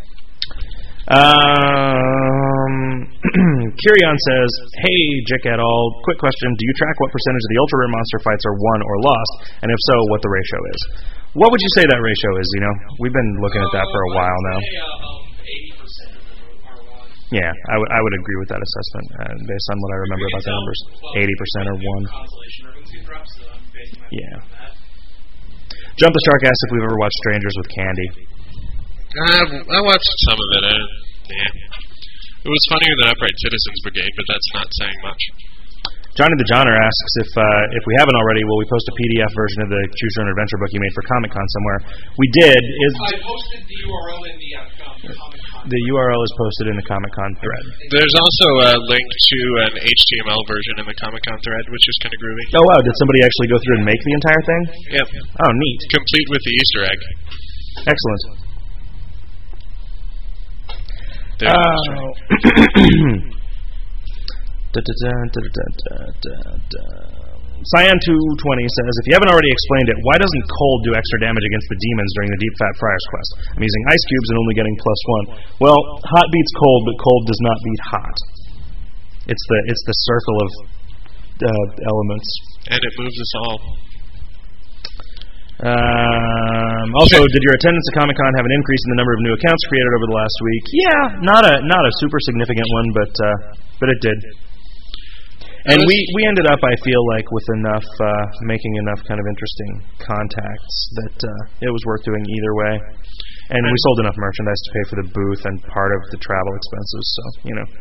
Um, Kirion says, "Hey, Jick et al. Quick question: do you track what percentage of the ultra rare monster fights are won or lost, and if so, what the ratio is? What would you say that ratio is? You know, we've been looking at that for a while now." eighty percent of them are won. Yeah, I would I would agree with that assessment uh, based on what I remember about the numbers. Eighty percent are one. Consolation ribbons get dropped, so I'm basing my Yeah. on that. Jump the Shark asked if we've ever watched Strangers with Candy. I, I watched some of it. I, yeah. It was funnier than Upright Citizens Brigade, but that's not saying much. Johnny the Johnner asks if uh, if we haven't already, will we post a P D F version of the Choose Your Own Adventure book you made for Comic Con somewhere? We did. Is I posted the U R L in the uh, Comic Con. the U R L is posted in the Comic Con thread. There's also a link to an H T M L version in the Comic Con thread, which is kind of groovy. Oh wow! Did somebody actually go through and make the entire thing? Yep. Oh, neat. Complete with the Easter egg. Excellent. There's an Easter egg. Cyan two twenty says, if you haven't already explained it, why doesn't cold do extra damage against the demons during the Deep Fat Friar's quest? I'm using ice cubes and only getting plus one. Well, hot beats cold, but cold does not beat hot. It's the it's the circle of uh, elements. And it moves us all. Um, also, did your attendance at Comic-Con have an increase in the number of new accounts created over the last week? Yeah, not a not a super significant one, but uh, but it did. And we, we ended up, I feel like, with enough, uh, making enough kind of interesting contacts that uh, it was worth doing either way. And we sold enough merchandise to pay for the booth and part of the travel expenses, so, you know.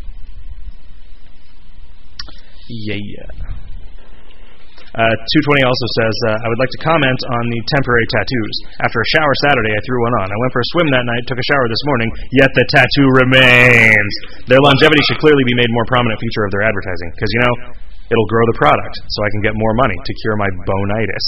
Yeah, yeah. Uh, two twenty also says, uh, I would like to comment on the temporary tattoos. After a shower Saturday, I threw one on. I went for a swim that night, took a shower this morning, yet the tattoo remains. Their longevity should clearly be made more prominent feature of their advertising, because, you know, it'll grow the product, so I can get more money to cure my bonitis.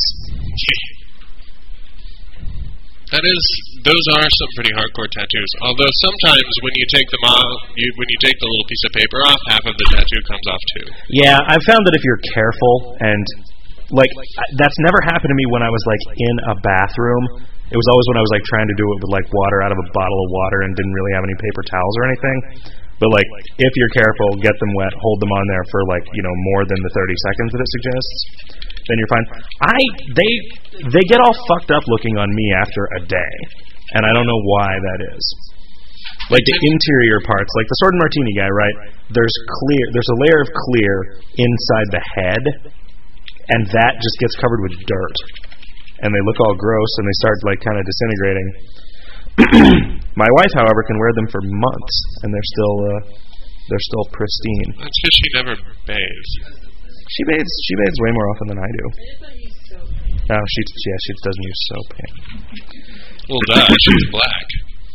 That is, those are some pretty hardcore tattoos. Although sometimes when you take them off, you, when you take the little piece of paper off, half of the tattoo comes off too. Yeah, I've found that if you're careful and... Like, that's never happened to me when I was, like, in a bathroom. It was always when I was, like, trying to do it with, like, water out of a bottle of water and didn't really have any paper towels or anything. But, like, if you're careful, get them wet, hold them on there for, like, you know, more than the thirty seconds that it suggests, then you're fine. I, they, they get all fucked up looking on me after a day. And I don't know why that is. Like, the interior parts, like the Sword and Martini guy, right? There's clear, there's a layer of clear inside the head, and that just gets covered with dirt. And they look all gross, and they start, like, kind of disintegrating. My wife, however, can wear them for months, and they're still uh, they're still pristine. That's because she never bathes. She bathes. She bathes way more often than I do. Oh, she yeah, she doesn't use soap. Yeah. Well, duh, she's black.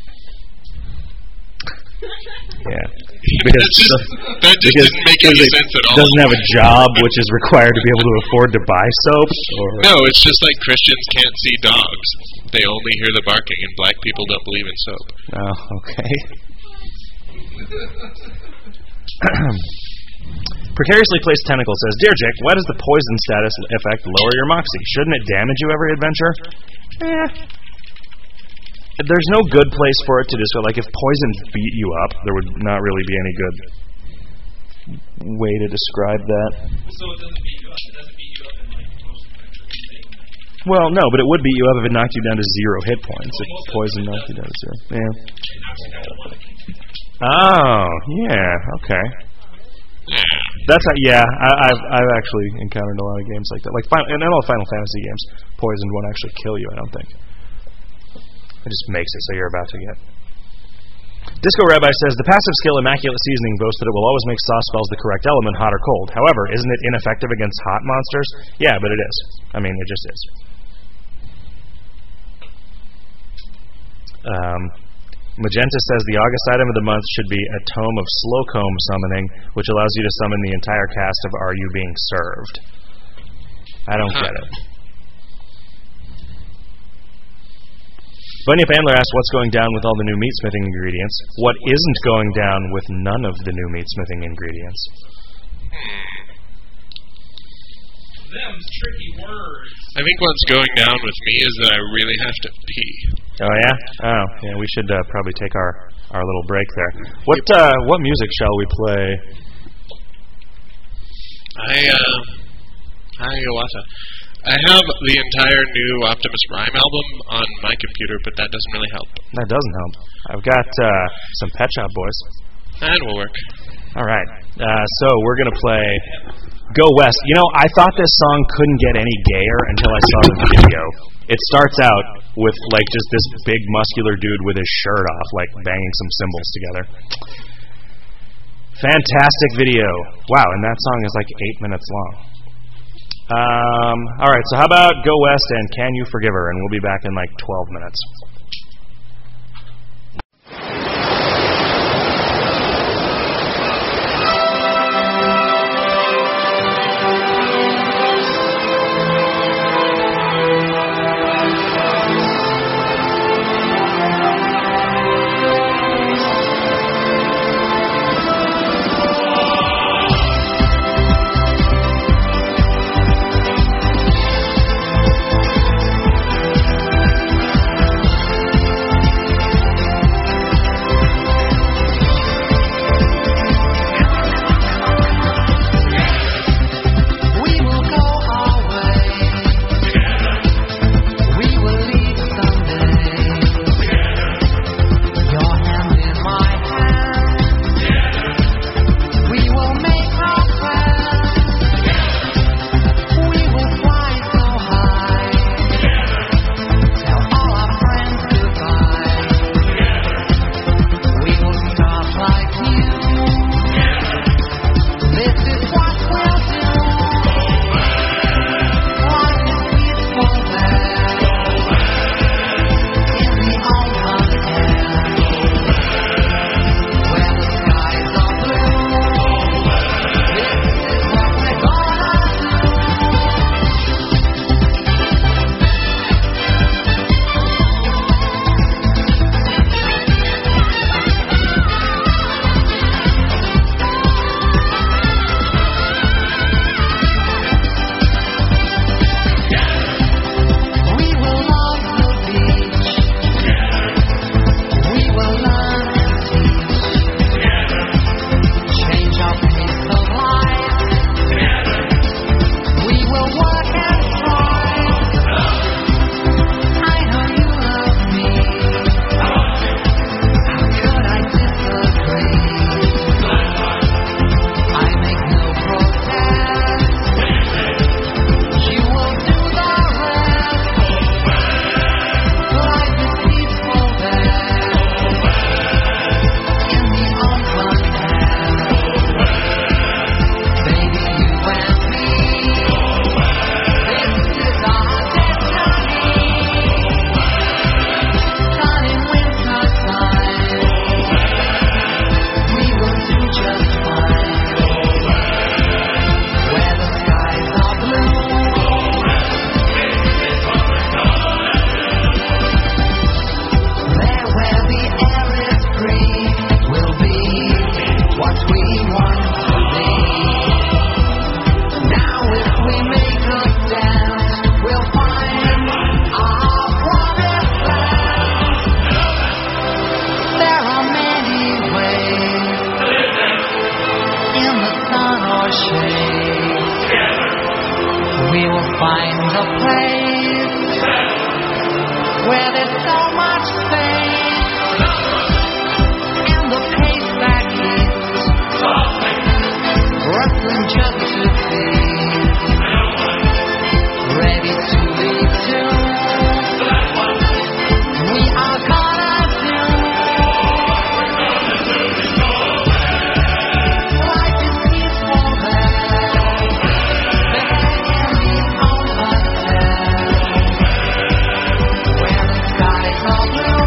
Yeah, because That just, that just because didn't make any it sense at all. doesn't have a job, which is required to be able to afford to buy soap. Or No, it's just like Christians can't see dogs. They only hear the barking, and black people don't believe in soap. Oh, okay. Precariously Placed Tentacle says, Dear Jake, why does the poison status effect lower your moxie? Shouldn't it damage you every adventure? Eh. There's no good place for it to just go. Like, if poison beat you up, there would not really be any good way to describe that. So it doesn't beat you up. It doesn't beat you up in like most adventures. Well, no, but it would beat you up if it knocked you down to zero hit points. If poison knocked you down to zero. Yeah. Oh, yeah, okay. That's how, yeah. I, I've I've actually encountered a lot of games like that. Like Final, and all Final Fantasy games, poison won't actually kill you. I don't think. It just makes it so you're about to get. Disco Rabbi says the passive skill Immaculate Seasoning boasts that it will always make sauce spells the correct element, hot or cold. However, isn't it ineffective against hot monsters? Yeah, but it is. I mean, it just is. Um. Magenta says the August item of the month should be a tome of Slowcomb summoning, which allows you to summon the entire cast of Are You Being Served? I don't get it. Bunyip Antler asks what's going down with all the new meat-smithing ingredients. What isn't going down with none of the new meat-smithing ingredients? Them's tricky words. I think what's going down with me is that I really have to pee. Oh yeah, oh yeah. We should uh, probably take our, our little break there. What uh, what music shall we play? I uh, hi Iwata. I have the entire new Optimus Prime album on my computer, but that doesn't really help. That doesn't help. I've got uh, some Pet Shop Boys. That will work. All right. Uh, so we're gonna play Go West. You know, I thought this song couldn't get any gayer until I saw the video. It starts out with like just this big muscular dude with his shirt off, like banging some cymbals together. Fantastic video. Wow, and that song is like eight minutes long. Um, all right, so how about Go West and Can You Forgive Her? And we'll be back in like twelve minutes. the sun or shade, we will find a place where there's so much space, and the pace that keeps rustling just to feed, ready to lead to. We are gonna do. Life is peaceful there. The head can be on the stairs, where the skies are blue.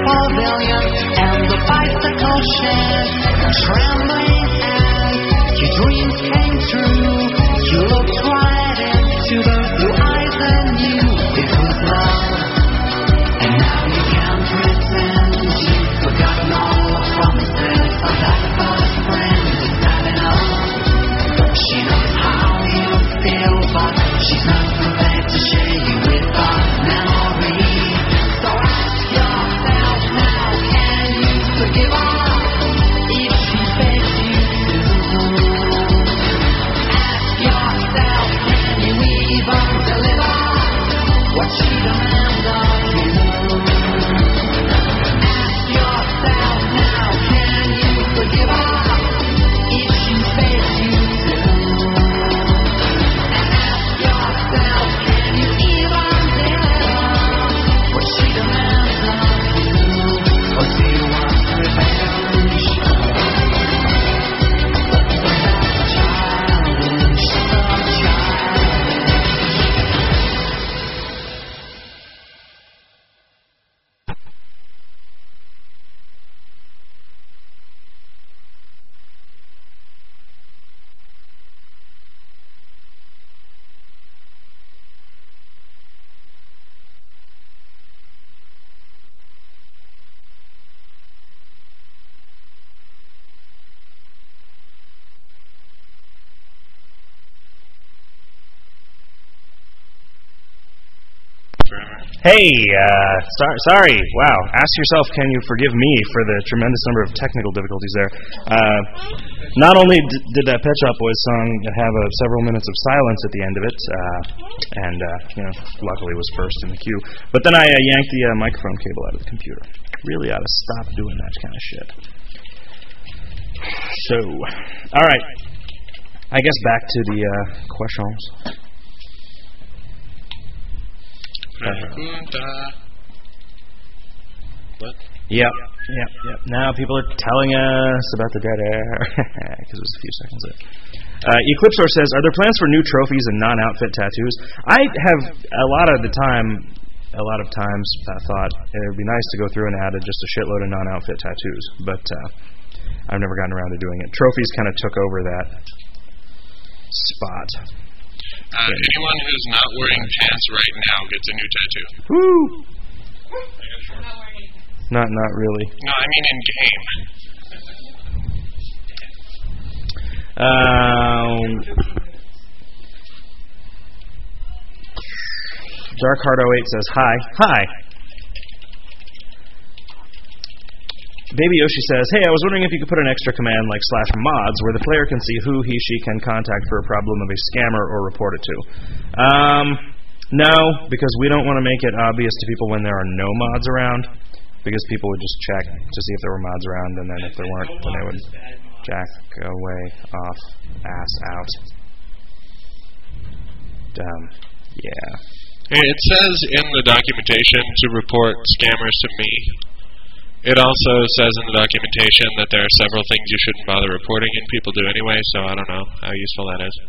pavilion and the bicycle shed, trembling as your dreams came true. You looked right into those blue eyes and knew it was love. And now you can't pretend you've forgotten all the promises of that first friend who's had enough. She knows how you feel, but she's not prepared to share you with a memory. So ask yourself now, can you forgive her if she begs you to? Ask yourself, can you even deliver what she demands of you? Ask yourself now, can you forgive her if she begs you to? And ask yourself, can you even deliver what she demands of you? Or do you want revenge? That's childish, so childish. Hey, uh, sor- sorry. Wow. Ask yourself, can you forgive me for the tremendous number of technical difficulties there? Uh, not only d- did that Pet Shop Boys song have uh, several minutes of silence at the end of it, uh, and uh, you know, luckily was first in the queue, but then I uh, yanked the uh, microphone cable out of the computer. Really ought to stop doing that kind of shit. So, all right. I guess back to the uh, questions. What? Yep, yep, yep. Now people are telling us about the dead air, because it was a few seconds there. Uh, Eclipsor says, are there plans for new trophies and non-outfit tattoos? I have, a lot of the time, a lot of times, uh, thought it would be nice to go through and add just a shitload of non-outfit tattoos, but uh, I've never gotten around to doing it. Trophies kind of took over that spot. Uh, anyone who's not wearing pants right now gets a new tattoo. Woo! Not wearing anything. Not, not really. No, I mean in game. Um, Dark Heart oh eight says, hi. Hi. Baby Yoshi says, hey, I was wondering if you could put an extra command like slash mods where the player can see who he, she can contact for a problem of a scammer or report it to. Um, no, because we don't want to make it obvious to people when there are no mods around, because people would just check to see if there were mods around, and then if there weren't, then they would jack away, off, ass out. Dumb. Yeah. It says in the documentation to report scammers to me. It also says in the documentation that there are several things you shouldn't bother reporting, and people do anyway, so I don't know how useful that is.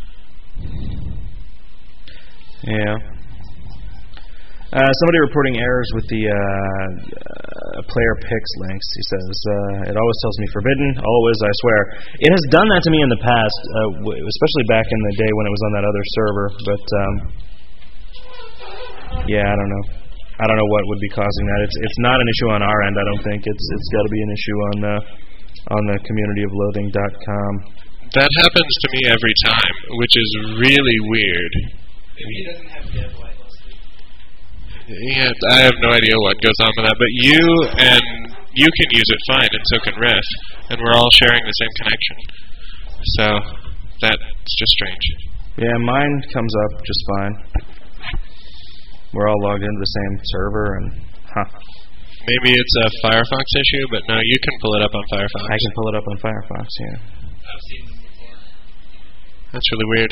Yeah. Uh, somebody reporting errors with the uh, uh, player picks links. He says, uh, it always tells me forbidden, always, I swear. It has done that to me in the past, uh, w- especially back in the day when it was on that other server, but um, yeah, I don't know. I don't know what would be causing that. It's it's not an issue on our end, I don't think. It's it's got to be an issue on uh, on the community of loathing dot com. That happens to me every time, which is really weird. Maybe he doesn't have dev whitelisted. Yeah, I have no idea what goes on with that, but you and you can use it fine, and so can Riff, and we're all sharing the same connection. So that's just strange. Yeah, mine comes up just fine. We're all logged into the same server, and huh. Maybe it's a Firefox issue, but no, you can pull it up on Firefox. I can pull it up on Firefox, yeah. I've seen them before. That's really weird.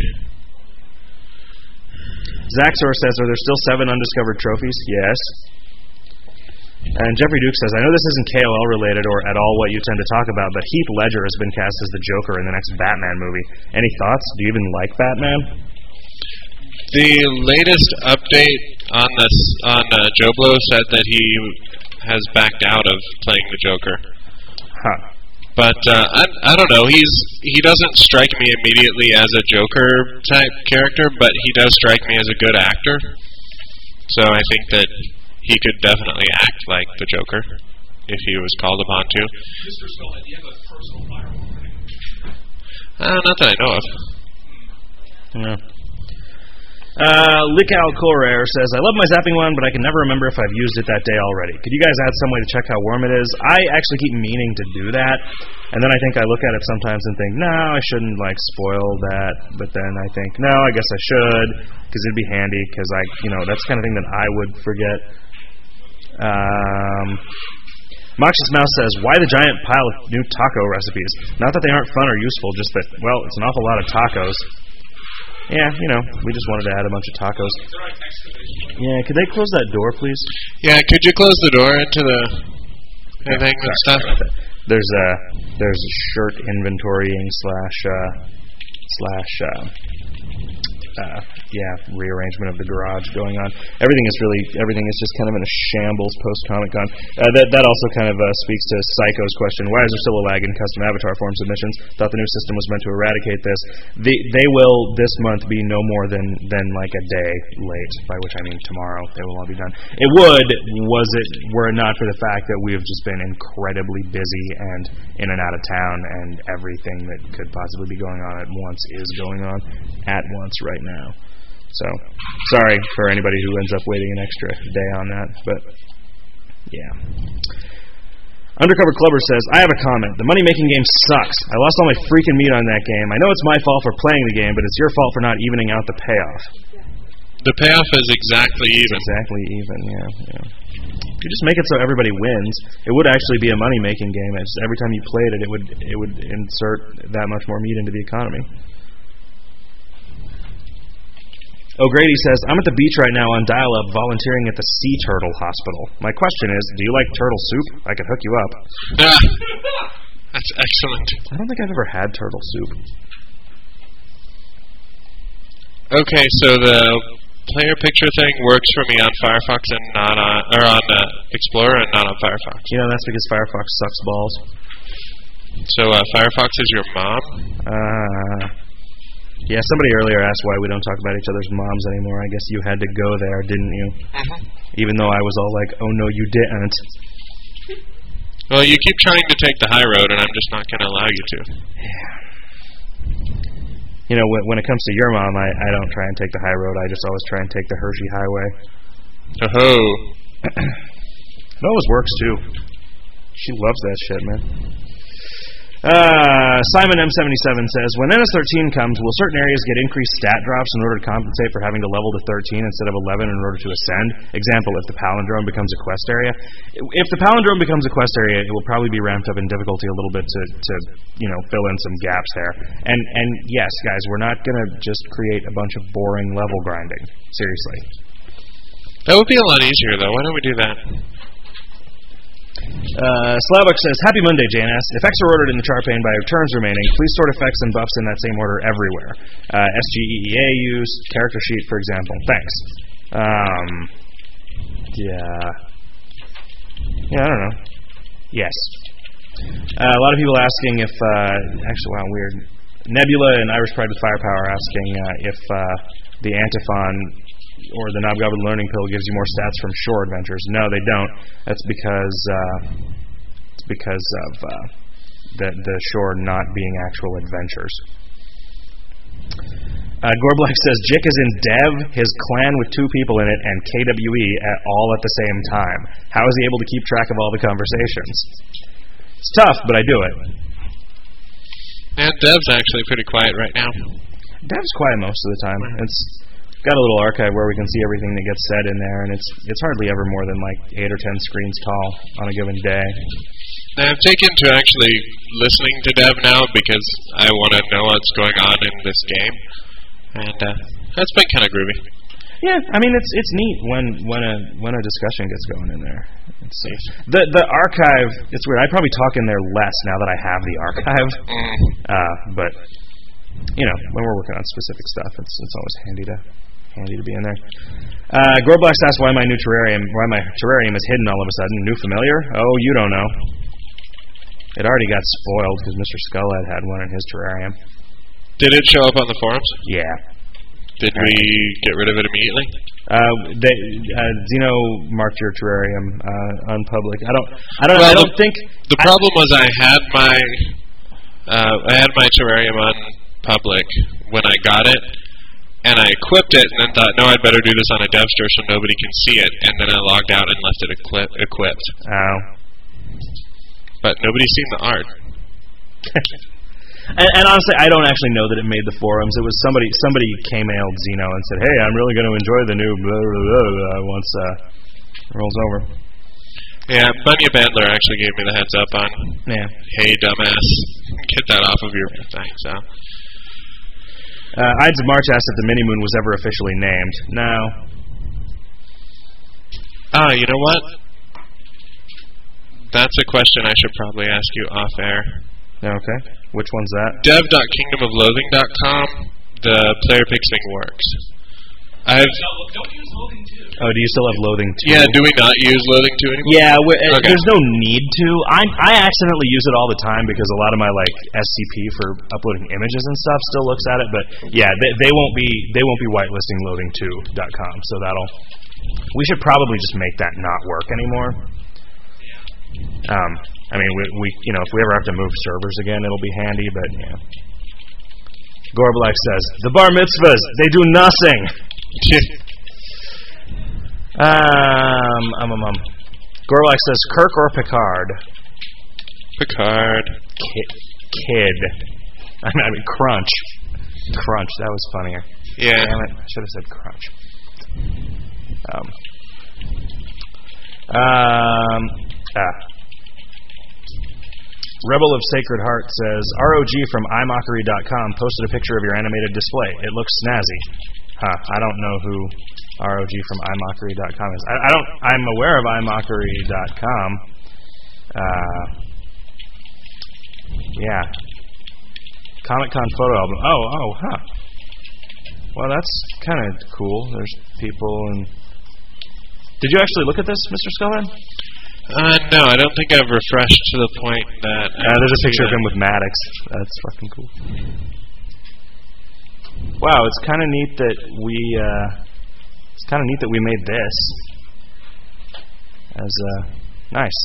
Zaxor says, are there still seven undiscovered trophies? Yes. And Jeffrey Duke says, I know this isn't K O L related or at all what you tend to talk about, but Heath Ledger has been cast as the Joker in the next Batman movie. Any thoughts? Do you even like Batman? The latest update on this on uh, Joe Blow said that he has backed out of playing the Joker. Huh. But uh, I, I don't know. He's he doesn't strike me immediately as a Joker type character, but he does strike me as a good actor. So I think that he could definitely act like the Joker if he was called upon to. Mister Skull, do you have a personal firewall? Uh, not that I know of. Yeah. Uh, Likal Korer says, I love my zapping one, but I can never remember if I've used it that day already. Could you guys add some way to check how warm it is? I actually keep meaning to do that, and then I think I look at it sometimes and think, no, I shouldn't, like, spoil that, but then I think, no, I guess I should, because it'd be handy, because I, you know, that's the kind of thing that I would forget. Um... Moxious Mouse says, why the giant pile of new taco recipes? Not that they aren't fun or useful, just that, well, it's an awful lot of tacos. Yeah, you know, we just wanted to add a bunch of tacos. Yeah, could they close that door, please? Yeah, could you close the door into the anything Yeah, and sorry, stuff? sorry about that. There's a there's a shirt inventorying slash uh, slash uh, uh, yeah rearrangement of the garage going on. Everything is really everything is just kind of in a shambles post Comic Con. Uh, that that also kind of uh, speaks to Psycho's question: why is there still a lag in custom avatar form submissions? Thought the new system was meant to eradicate this. The, they will this month be no more than than like a day late. By which I mean tomorrow. They will all be done. It would was it were it not for the fact that we have just been incredibly busy and in and out of town, and everything that could possibly be going on at once is going on at once right now. So, sorry for anybody who ends up waiting an extra day on that, but yeah. Undercover Clubber says, I have a comment. The money-making game sucks. I lost all my freaking meat on that game. I know it's my fault for playing the game, but it's your fault for not evening out the payoff. The payoff is exactly even. Exactly even, yeah. yeah. If you just make it so everybody wins, it would actually be a money-making game. It's just every time you played it, it would it would insert that much more meat into the economy. O'Grady says, I'm at the beach right now on dial-up volunteering at the Sea Turtle Hospital. My question is, do you like turtle soup? I could hook you up. Ah, that's excellent. I don't think I've ever had turtle soup. Okay, so the player picture thing works for me on Firefox and not on, or on uh, Explorer and not on Firefox. You know, that's because Firefox sucks balls. So uh, Firefox is your mom? Uh, yeah, somebody earlier asked why we don't talk about each other's moms anymore. I guess you had to go there, didn't you? Mm-hmm. Even though I was all like, oh no, you didn't. Well, you keep trying to take the high road, and I'm just not going to allow you to. Yeah. You know, when, when it comes to your mom, I, I don't try and take the high road. I just always try and take the Hershey Highway. Oh-ho. It always works, too. She loves that shit, man. Uh, Simon M seventy-seven says, when N S thirteen comes, will certain areas get increased stat drops in order to compensate for having to level to thirteen instead of eleven in order to ascend? Example, if the palindrome becomes a quest area. If the palindrome becomes a quest area, it will probably be ramped up in difficulty a little bit to, to you know, fill in some gaps there. And, and yes, guys, we're not going to just create a bunch of boring level grinding. Seriously. That would be a lot easier, though. Why don't we do that? Uh, Slavik says, Happy Monday, J N S. If X are ordered in the char pane by returns remaining, please sort effects and buffs in that same order everywhere. Uh, S G E E A use, character sheet, for example. Thanks. Um, yeah. Yeah, I don't know. Yes. Uh, a lot of people asking if, uh, actually, wow, weird. Nebula and Irish Pride with Firepower asking uh, if uh, the Antiphon or the Knobgoblin Learning Pill gives you more stats from shore adventures. No, they don't. That's because uh, it's because of uh, the the shore not being actual adventures. Uh, Gorblack says Jick is in Dev, his clan with two people in it, and K W E at all at the same time. How is he able to keep track of all the conversations? It's tough, but I do it. And Dev's actually pretty quiet right now. Dev's quiet most of the time. It's got a little archive where we can see everything that gets said in there, and it's it's hardly ever more than like eight or ten screens tall on a given day. Now, I've taken to actually listening to Dev now because I want to know what's going on in this game, and uh, that's been kind of groovy. Yeah, I mean it's it's neat when when a when a discussion gets going in there. It's, uh, the the archive. It's weird. I probably talk in there less now that I have the archive, uh, but you know when we're working on specific stuff, it's it's always handy to handy to be in there. Uh, Gorblax asked why my new terrarium, why my terrarium is hidden all of a sudden. New familiar? Oh, you don't know. It already got spoiled because Mister Skullhead had one in his terrarium. Did it show up on the forums? Yeah. Did we get rid of it immediately? Uh, they, uh, Zeno marked your terrarium uh, unpublic. I don't. I don't. Well, I don't the, think the problem was I had my uh, I had my terrarium unpublic when I got it, and I equipped it, and then thought, no, I'd better do this on a Devster so nobody can see it, and then I logged out and left it equi- equipped. Oh. But nobody's seen the art. And, and honestly, I don't actually know that it made the forums. It was somebody somebody K-mailed Zeno and said, "Hey, I'm really going to enjoy the new blah blah blah, blah once uh, it rolls over." Yeah, Bunya Bandler actually gave me the heads up on. Yeah. Hey, dumbass, get that off of your thing. So. Uh, Ides of March asked if the Mini Moon was ever officially named. No. Ah, you know what? That's a question I should probably ask you off air. Okay. Which one's that? dev dot kingdom of loathing dot com, the player picks thing works. I've No, don't use Loathing two. Oh, do you still have Loathing two? Yeah, do we not use Loathing two anymore? Yeah, we, uh, Okay. there's no need to. I I accidentally use it all the time because a lot of my like S C P for uploading images and stuff still looks at it. But yeah, they, they won't be they won't be whitelisting loathing two dot com. So that'll we should probably just make that not work anymore. Um, I mean, we we you know if we ever have to move servers again, it'll be handy. But yeah. Gorblack says the bar mitzvahs they do nothing. um, um, um, um. Gorblack says Kirk or Picard. Picard. Kid. Kid. I mean, I mean Crunch. Crunch. That was funnier. Yeah. Damn it. I should have said Crunch. Um. Um. Ah. Rebel of Sacred Heart says R O G from i mockery dot com posted a picture of your animated display. It looks snazzy. Huh. I don't know who R O G from i mockery dot com is. I, I don't. I'm aware of i mockery dot com. Uh. Yeah. Comic Con photo album. Oh, oh, huh. Well, that's kind of cool. There's people and. Did you actually look at this, Mister Skullhead? Uh, no, I don't think I've refreshed to the point that. Uh, there's a picture of him with Maddox. That's fucking cool. Wow, it's kind of neat that we. Uh, it's kind of neat that we made this. As uh, nice.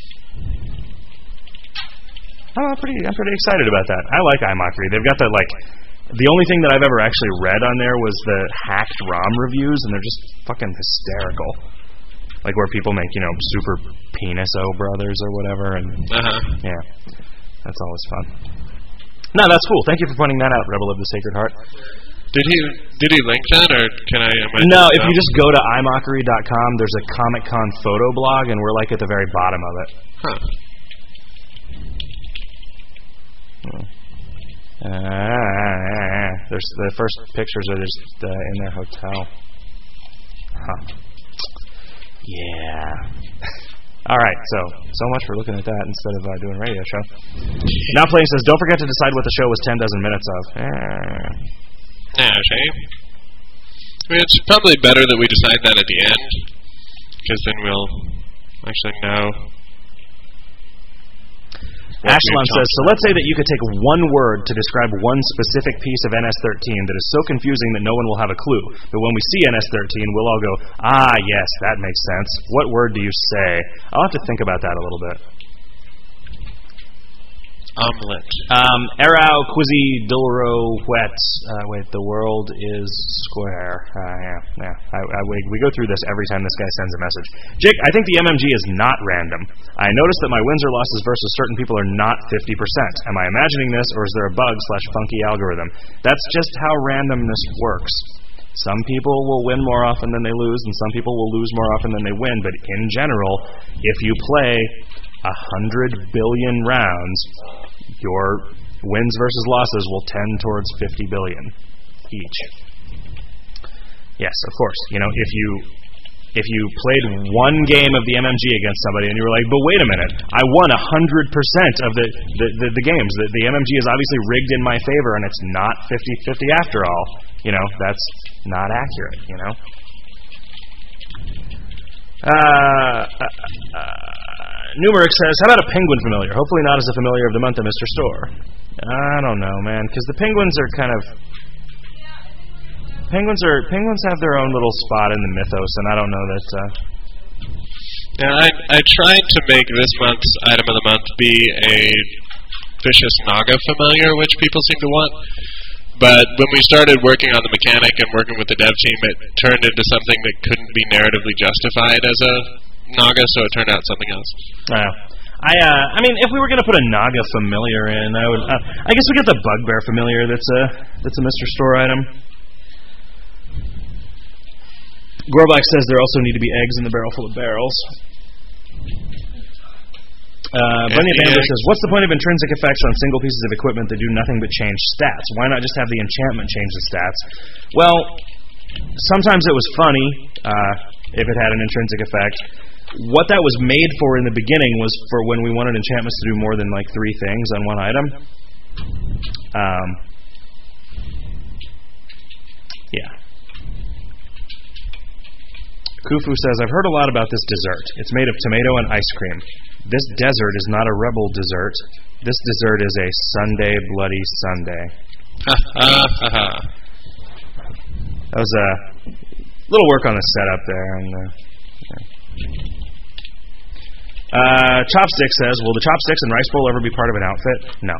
Oh, I'm pretty. I'm pretty excited about that. I like iMockery. They've got that like. The only thing that I've ever actually read on there was the hacked ROM reviews, and they're just fucking hysterical. Like where people make, you know, super penis-o brothers or whatever, and Uh-huh. yeah, that's always fun. No, that's cool. Thank you for pointing that out, Rebel of the Sacred Heart. Did he did he link that, or can I? Am I No, if you just go to i mockery dot com, there's a Comic Con photo blog, and we're like at the very bottom of it. Huh. Uh, there's the first pictures are just uh, in their hotel. Huh. Yeah. All right, so so much for looking at that instead of uh, doing a radio show. Now, Play says, don't forget to decide what the show was ten dozen minutes of. Eh. Yeah, shame. I mean, it's probably better that we decide that at the end, because then we'll actually know. Ashlon says, so let's say that you could take one word to describe one specific piece of N S thirteen that is so confusing that no one will have a clue. But when we see N S thirteen, we'll all go, ah, yes, that makes sense. What word do you say? I'll have to think about that a little bit. Omelet. Um, Arau Quizzy Dulro Wet. Uh, wait, the world is square. Uh, yeah, yeah. I, I, we, we go through this every time this guy sends a message. Jake, I think the M M G is not random. I noticed that my wins or losses versus certain people are not fifty percent. Am I imagining this, or is there a bug slash funky algorithm? That's just how randomness works. Some people will win more often than they lose, and some people will lose more often than they win. But in general, if you play a hundred billion rounds, your wins versus losses will tend towards fifty billion each. Yes, of course. You know, if you if you played one game of the M M G against somebody and you were like, but wait a minute, I won one hundred percent of the, the, the, the games. The, the M M G is obviously rigged in my favor and it's not fifty-fifty after all. You know, that's not accurate, you know. Uh, uh, uh, Numeric says, how about a penguin familiar? Hopefully not as a familiar of the month at Mister Store. I don't know, man, because the penguins are kind of... Penguins are penguins have their own little spot in the mythos, and I don't know that... Uh, Yeah, I, I tried to make this month's item of the month be a Vicious Naga familiar, which people seem to want. But when we started working on the mechanic and working with the dev team, it turned into something that couldn't be narratively justified as a Naga, so it turned out something else. Uh, I uh, I mean, if we were going to put a Naga familiar in, I would. Uh, I guess we get the Bugbear familiar. That's a that's a Mister Store item. Gorblack says there also need to be eggs in the barrel full of barrels. Uh, Bunny Bamber says, what's the point of intrinsic effects on single pieces of equipment that do nothing but change stats? Why not just have the enchantment change the stats? Well, sometimes it was funny uh, if it had an intrinsic effect. What that was made for in the beginning was for when we wanted enchantments to do more than like three things on one item. Um, yeah. Kufu says, I've heard a lot about this dessert. It's made of tomato and ice cream. This desert is not a rebel dessert. This dessert is a Sunday Bloody Sunday. That was a little work on the setup there. And, uh, yeah. uh, Chopstick says, will the chopsticks and rice bowl ever be part of an outfit? No.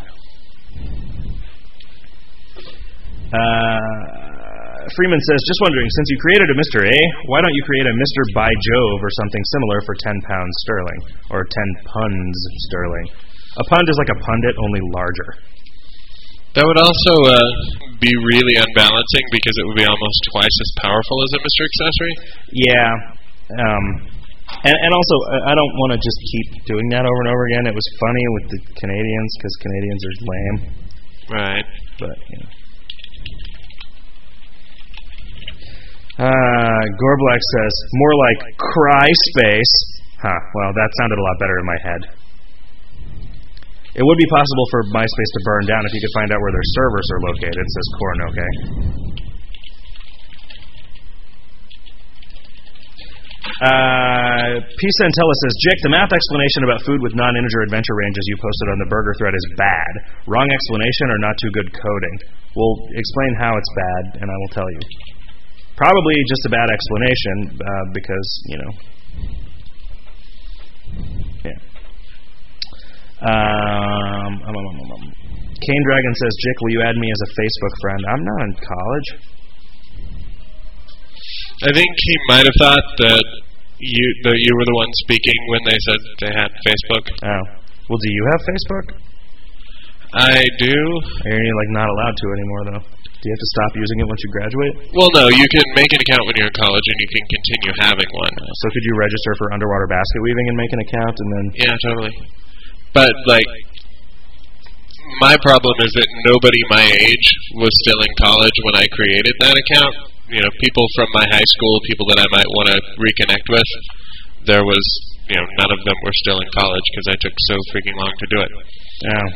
Uh... Freeman says, just wondering, since you created a Mister A, why don't you create a Mister By Jove or something similar for ten pounds sterling? Or ten punds sterling. A pund is like a pundit, only larger. That would also uh, be really unbalancing because it would be almost twice as powerful as a Mister Accessory. Yeah. Um, and, and also, I don't want to just keep doing that over and over again. It was funny with the Canadians because Canadians are lame. Right. But, you know. Uh, Gorblack says, more like cry space. Huh, well, that sounded a lot better in my head. It would be possible for MySpace to burn down if you could find out where their servers are located, says Cornoke. Uh, P. Santella says, Jake, the math explanation about food with non-integer adventure ranges you posted on the burger thread is bad. Wrong explanation or not too good coding? We'll explain how it's bad, and I will tell you. Probably just a bad explanation, uh, because, you know. Yeah. Um, um, um, um, um. Cane Dragon says, Jick, will you add me as a Facebook friend? I'm not in college. I think he might have thought that you that you were the one speaking when they said they had Facebook. Oh. Well, do you have Facebook? I do. Or you're, like, not allowed to anymore, though? Do you have to stop using it once you graduate? Well, no. You can make an account when you're in college, and you can continue having one. So could you register for underwater basket weaving and make an account, and then... Yeah, totally. But, like, my problem is that nobody my age was still in college when I created that account. You know, people from my high school, people that I might want to reconnect with, there was, you know, none of them were still in college because I took so freaking long to do it. Yeah.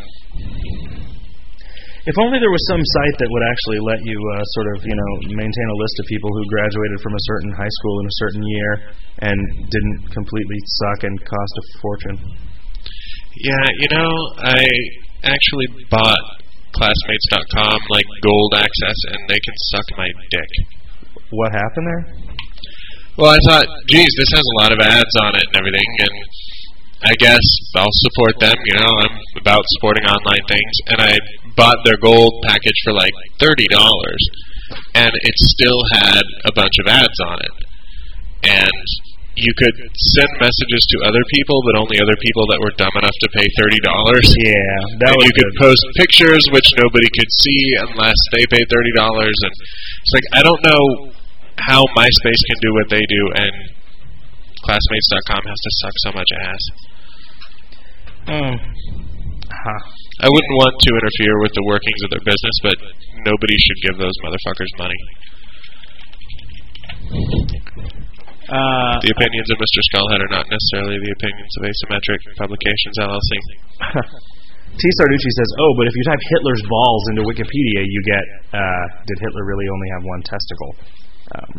If only there was some site that would actually let you uh, sort of, you know, maintain a list of people who graduated from a certain high school in a certain year and didn't completely suck and cost a fortune. Yeah, you know, I actually bought Classmates dot com, like, gold access, and they can suck my dick. What happened there? Well, I thought, geez, this has a lot of ads on it and everything, and I guess I'll support them, you know, I'm about supporting online things, and I bought their gold package for like thirty dollars, and it still had a bunch of ads on it. And you could send messages to other people, but only other people that were dumb enough to pay thirty dollars. Yeah, that and was you could good. post pictures which nobody could see unless they paid thirty dollars, and it's like, I don't know how MySpace can do what they do, and Classmates dot com has to suck so much ass. Um, huh. I wouldn't want to interfere with the workings of their business, but nobody should give those motherfuckers money. Uh, the opinions of Mister Skullhead are not necessarily the opinions of Asymmetric Publications, L L C. T. Sarducci says, oh, but if you type Hitler's balls into Wikipedia, you get, uh, did Hitler really only have one testicle? Um,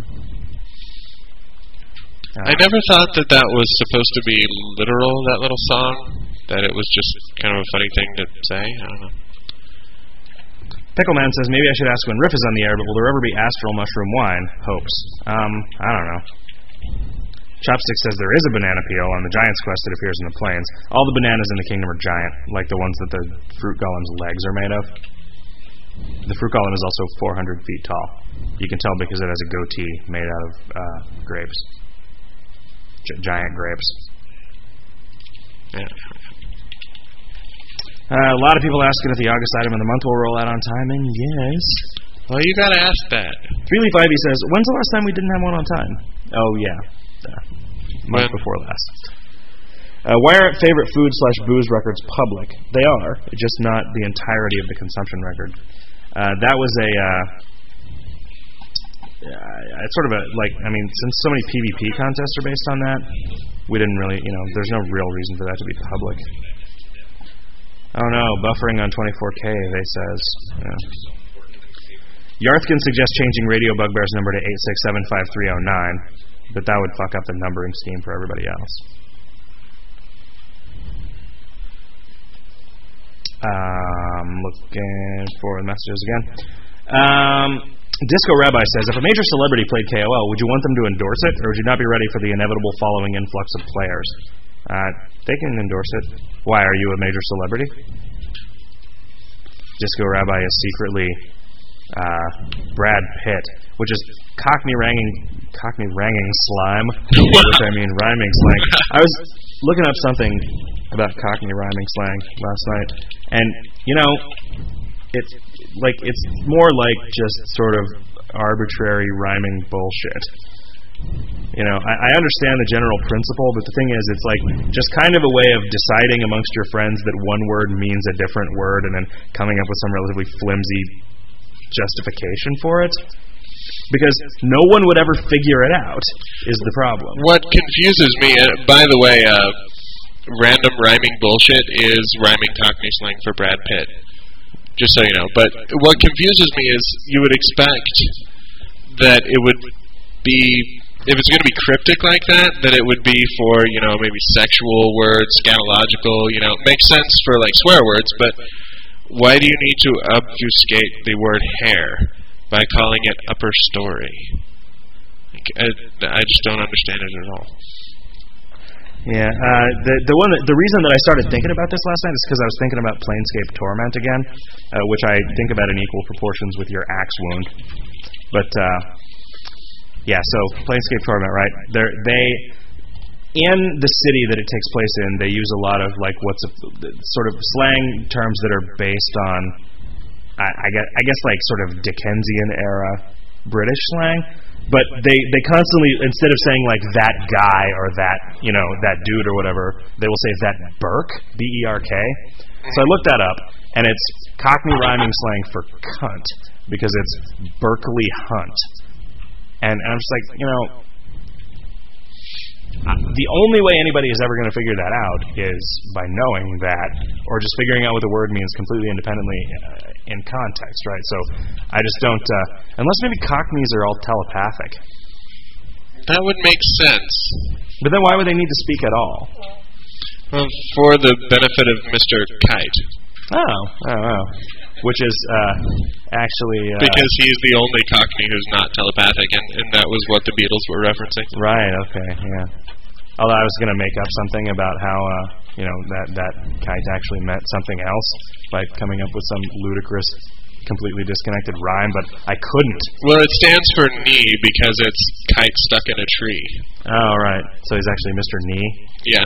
uh, I never thought that that was supposed to be literal, that little song, that it was just kind of a funny thing to say. I don't know. Pickleman says, maybe I should ask when Riff is on the air, but will there ever be Astral Mushroom Wine? Hopes. Um, I don't know. Chopstick says there is a banana peel on the Giant's Quest that appears in the plains. All the bananas in the kingdom are giant, like the ones that the fruit golem's legs are made of. The fruit golem is also four hundred feet tall. You can tell because it has a goatee made out of uh, grapes. G- giant grapes. Yeah. Uh, a lot of people asking if the August item of the month will roll out on time, and yes. Well, you gotta ask that. Three Leaf Ivy says, when's the last time we didn't have one on time? Oh, yeah. Uh, month When? before last. Uh, why aren't favorite food slash booze records public? They are, just not the entirety of the consumption record. Uh, that was a, uh, uh, it's sort of a, like, I mean, since so many PvP contests are based on that, we didn't really, you know, there's no real reason for that to be public. Oh no, buffering on twenty-four K, they says. Yeah. Yarthkin suggests changing Radio Bugbear's number to eight six seven five three zero nine, but that would fuck up the numbering scheme for everybody else. Um, looking for the messages again. Um, Disco Rabbi says, if a major celebrity played K O L, would you want them to endorse it, or would you not be ready for the inevitable following influx of players? Uh, they can endorse it. Why, are you a major celebrity? Disco Rabbi is secretly uh, Brad Pitt, which is Cockney ranging, Cockney ranging slime, which I mean rhyming slang. I was looking up something about Cockney rhyming slang last night, and you know, it's like it's more like just sort of arbitrary rhyming bullshit. You know, I, I understand the general principle, but the thing is, it's like just kind of a way of deciding amongst your friends that one word means a different word and then coming up with some relatively flimsy justification for it. Because no one would ever figure it out, is the problem. What confuses me, uh, by the way, uh, random rhyming bullshit is rhyming Cockney slang for Brad Pitt. Just so you know. But what confuses me is you would expect that it would be... If it's going to be cryptic like that, then it would be for, you know, maybe sexual words, scatological, you know, it makes sense for, like, swear words, but why do you need to obfuscate the word hair by calling it upper story? Like, I, I just don't understand it at all. Yeah, uh, the the one that, the reason that I started thinking about this last night is because I was thinking about Planescape Torment again, uh, which I think about in equal proportions with your axe wound. But, uh... yeah, so Planescape Torment, right? They're, they, in the city that it takes place in, they use a lot of like what's a, sort of slang terms that are based on, I, I guess, I guess like sort of Dickensian era British slang. But they, they constantly, instead of saying like that guy or that, you know, that dude or whatever, they will say that Burke, B E R K. So I looked that up, and it's Cockney rhyming slang for cunt because it's Berkeley Hunt. And, and I'm just like, you know, the only way anybody is ever going to figure that out is by knowing that, or just figuring out what the word means completely independently uh, in context, right? So I just don't, uh, unless maybe Cockneys are all telepathic. That would make sense. But then why would they need to speak at all? Well, for the benefit of Mister Kite. Oh, oh, oh. Which is uh, actually... Uh, because he's the only Cockney who's not telepathic, and, and that was what the Beatles were referencing. Right, okay, yeah. Although I was going to make up something about how, uh, you know, that, that kite actually meant something else by coming up with some ludicrous, completely disconnected rhyme, but I couldn't. Well, it stands for knee because it's kite stuck in a tree. Oh, right. So he's actually Mister Knee? Yeah.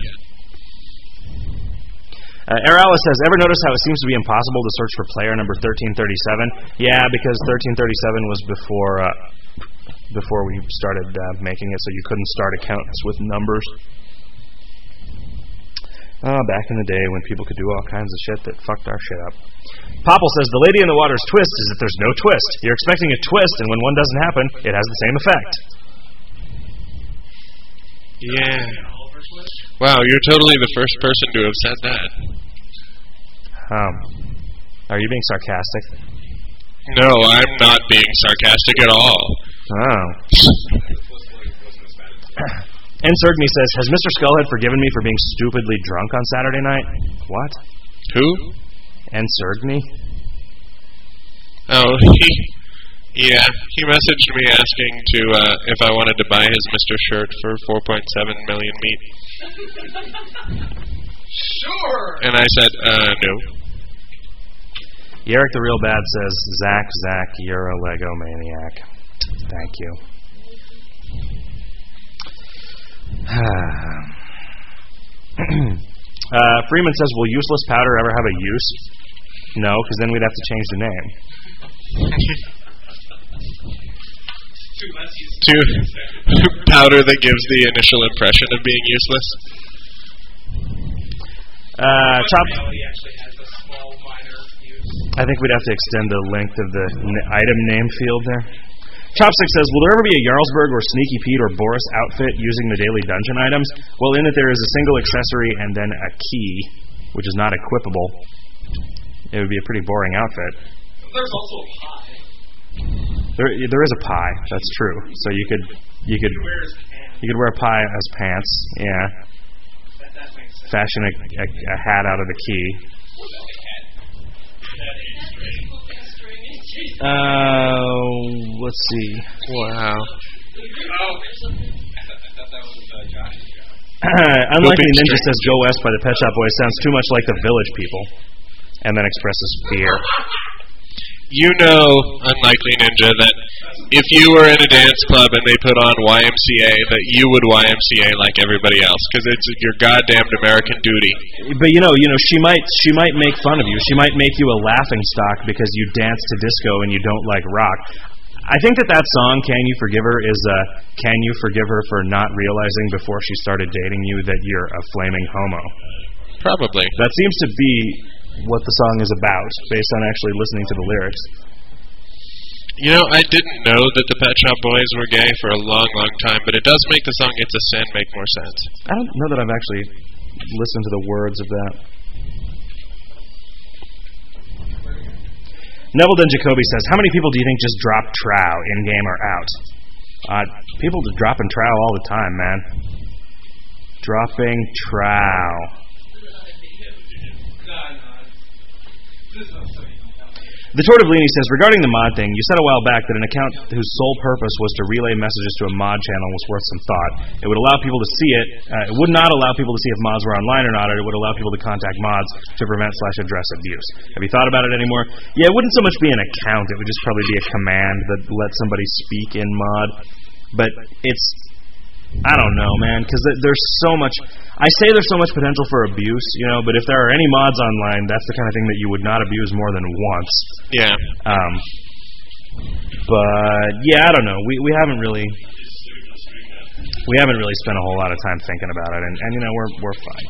Uh, Aralis says, ever notice how it seems to be impossible to search for player number thirteen thirty-seven? Yeah, because thirteen thirty-seven was before uh, before we started uh, making it, so you couldn't start accounts with numbers. Oh, back in the day when people could do all kinds of shit that fucked our shit up. Popple says, the Lady in the Water's twist is that there's no twist. You're expecting a twist, and when one doesn't happen, it has the same effect. Yeah. Wow, you're totally the first person to have said that. Um, are you being sarcastic? No, I'm not being sarcastic at all. Oh. Ensergny says, has Mister Skullhead forgiven me for being stupidly drunk on Saturday night? What? Who? Ensergny? Oh, he... Yeah, he messaged me asking to uh, if I wanted to buy his Mister Shirt for four point seven million meat. Sure. And I said, uh, no. Eric the Real Bad says, Zach, Zach, you're a Lego maniac. Thank you. uh, Freeman says, will useless powder ever have a use? No, because then we'd have to change the name. To powder that gives the initial impression of being useless. Uh, Chop. I think we'd have to extend the length of the n- item name field there. Chopstick says, will there ever be a Jarlsberg or Sneaky Pete or Boris outfit using the daily dungeon items? Well, in that there is a single accessory and then a key, which is not equipable. It would be a pretty boring outfit. There's also a pie. There, there is a pie. That's true. So you could, you could, you could wear a pie as pants. Yeah. That, that makes sense. Fashion a, a, a hat out of the key. Uh, let's see. Wow. Oh. I thought that was uh, Johnny's job. Unlikely Ninja says, Go West by the Pet Shop Boys sounds too much like the Village People. And then expresses fear. You know, Unlikely Ninja, that if you were in a dance club and they put on Y M C A, that you would Y M C A like everybody else, because it's your goddamned American duty. But you know, you know, she might, she might make fun of you. She might make you a laughing stock because you dance to disco and you don't like rock. I think that that song, Can You Forgive Her, is uh, Can You Forgive Her for not realizing before she started dating you that you're a flaming homo? Probably. That seems to be what the song is about, based on actually listening to the lyrics. You know, I didn't know that the Pet Shop Boys were gay for a long, long time, but it does make the song It's a Sin make more sense. I don't know that I've actually listened to the words of that. Neville Den Jacoby says, how many people do you think just drop trow, in-game or out? Uh, people just dropping trow all the time, man. Dropping trow. The Tortellini says, regarding the mod thing, you said a while back that an account whose sole purpose was to relay messages to a mod channel was worth some thought. It would allow people to see it. Uh, it would not allow people to see if mods were online or not, or it would allow people to contact mods to prevent slash address abuse. Have you thought about it anymore? Yeah, it wouldn't so much be an account. It would just probably be a command that let somebody speak in mod. But it's... I don't know, man, because there's so much... I say there's so much potential for abuse, you know, but if there are any mods online, that's the kind of thing that you would not abuse more than once. Yeah. Um, but, yeah, I don't know. We we haven't really... We haven't really spent a whole lot of time thinking about it, and, and you know, we're we're fine.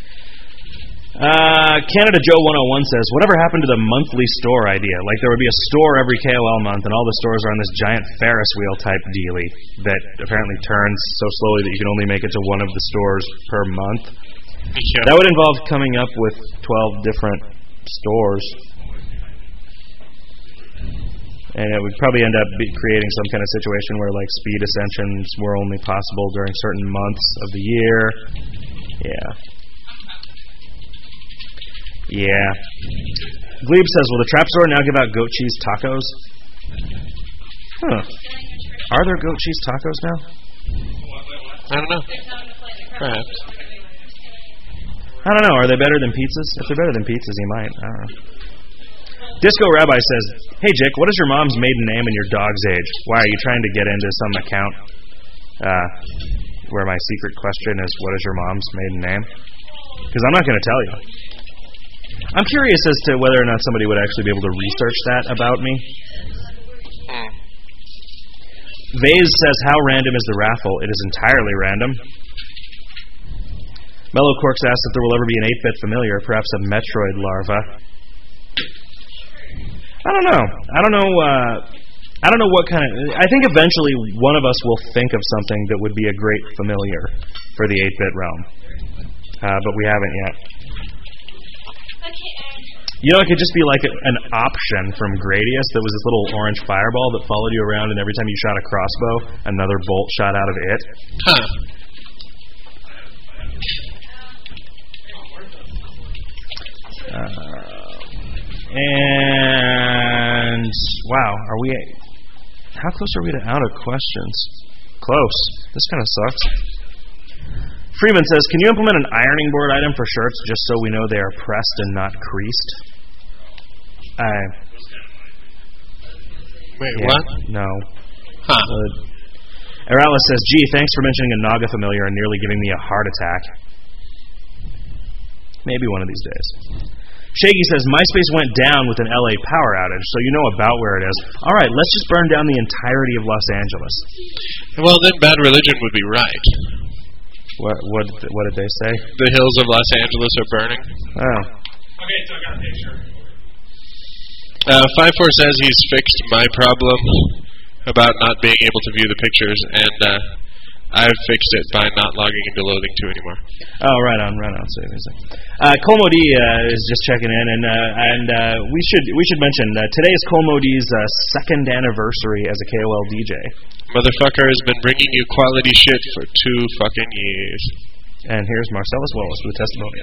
Uh, Canada Joe one oh one says, whatever happened to the monthly store idea? Like there would be a store every K O L month, and all the stores are on this giant Ferris wheel type dealy that apparently turns so slowly that you can only make it to one of the stores per month. Yeah. That would involve coming up with twelve different stores. And it would probably end up be creating some kind of situation where like speed ascensions were only possible during certain months of the year. Yeah. Yeah. Glebe says, will the Trap Store now give out goat cheese tacos? Huh. Are there goat cheese tacos now? I don't know. Perhaps. I don't know. Are they better than pizzas? If they're better than pizzas, you might. I don't know. Disco Rabbi says, hey, Jick, what is your mom's maiden name and your dog's age? Why, are you trying to get into some account uh, where my secret question is, what is your mom's maiden name? Because I'm not going to tell you. I'm curious as to whether or not somebody would actually be able to research that about me. Vase says, how random is the raffle? It is entirely random. Mellow Corks asks if there will ever be an eight-bit familiar, perhaps a Metroid larva. I don't know. I don't know. Uh, I don't know what kind of... I think eventually one of us will think of something that would be a great familiar for the eight-bit realm. Uh, but we haven't yet. You know, it could just be like a, an option from Gradius that was this little orange fireball that followed you around, and every time you shot a crossbow, another bolt shot out of it. Huh. Uh, and... Wow, are we... How close are we to out of questions? Close. This kind of sucks. Freeman says, can you implement an ironing board item for shirts just so we know they are pressed and not creased? I... Wait, yeah, what? No. Huh. Uh, Aralis says, gee, thanks for mentioning a Naga familiar and nearly giving me a heart attack. Maybe one of these days. Shaggy says, MySpace went down with an L A power outage, so you know about where it is. All right, let's just burn down the entirety of Los Angeles. Well, then Bad Religion would be right. What what what did they say? The hills of Los Angeles are burning. Oh. Okay, so I got a picture. Uh, five four says he's fixed my problem about not being able to view the pictures, and uh, I've fixed it by not logging into Loathing two anymore. Oh, right on, right on. So, uh, Colmodi uh, is just checking in, and uh, and uh, we should we should mention uh, today is Colmodi's uh, second anniversary as a K O L D J. Motherfucker has been bringing you quality shit for two fucking years. And here's Marcellus Wallace with a testimonial.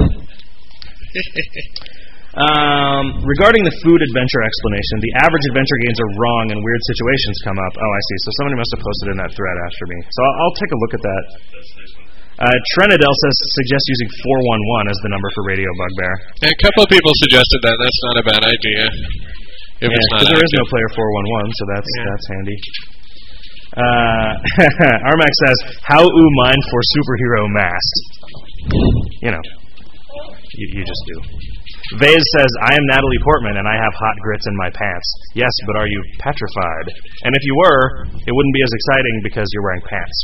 um, regarding the food adventure explanation, the average adventure gains are wrong and weird situations come up. Oh, I see. So somebody must have posted in that thread after me. So I'll, I'll take a look at that. Uh, Trenadel says suggest using four one one as the number for Radio Bugbear. Yeah, a couple of people suggested that. That's not a bad idea. If yeah, it's not because there is active. no player four one one, so that's Yeah. that's handy. Uh, Armac says, how ooh mine for superhero masked. You know, you, you just do. Vase says, I am Natalie Portman and I have hot grits in my pants. Yes, but are you petrified? And if you were, it wouldn't be as exciting because you're wearing pants.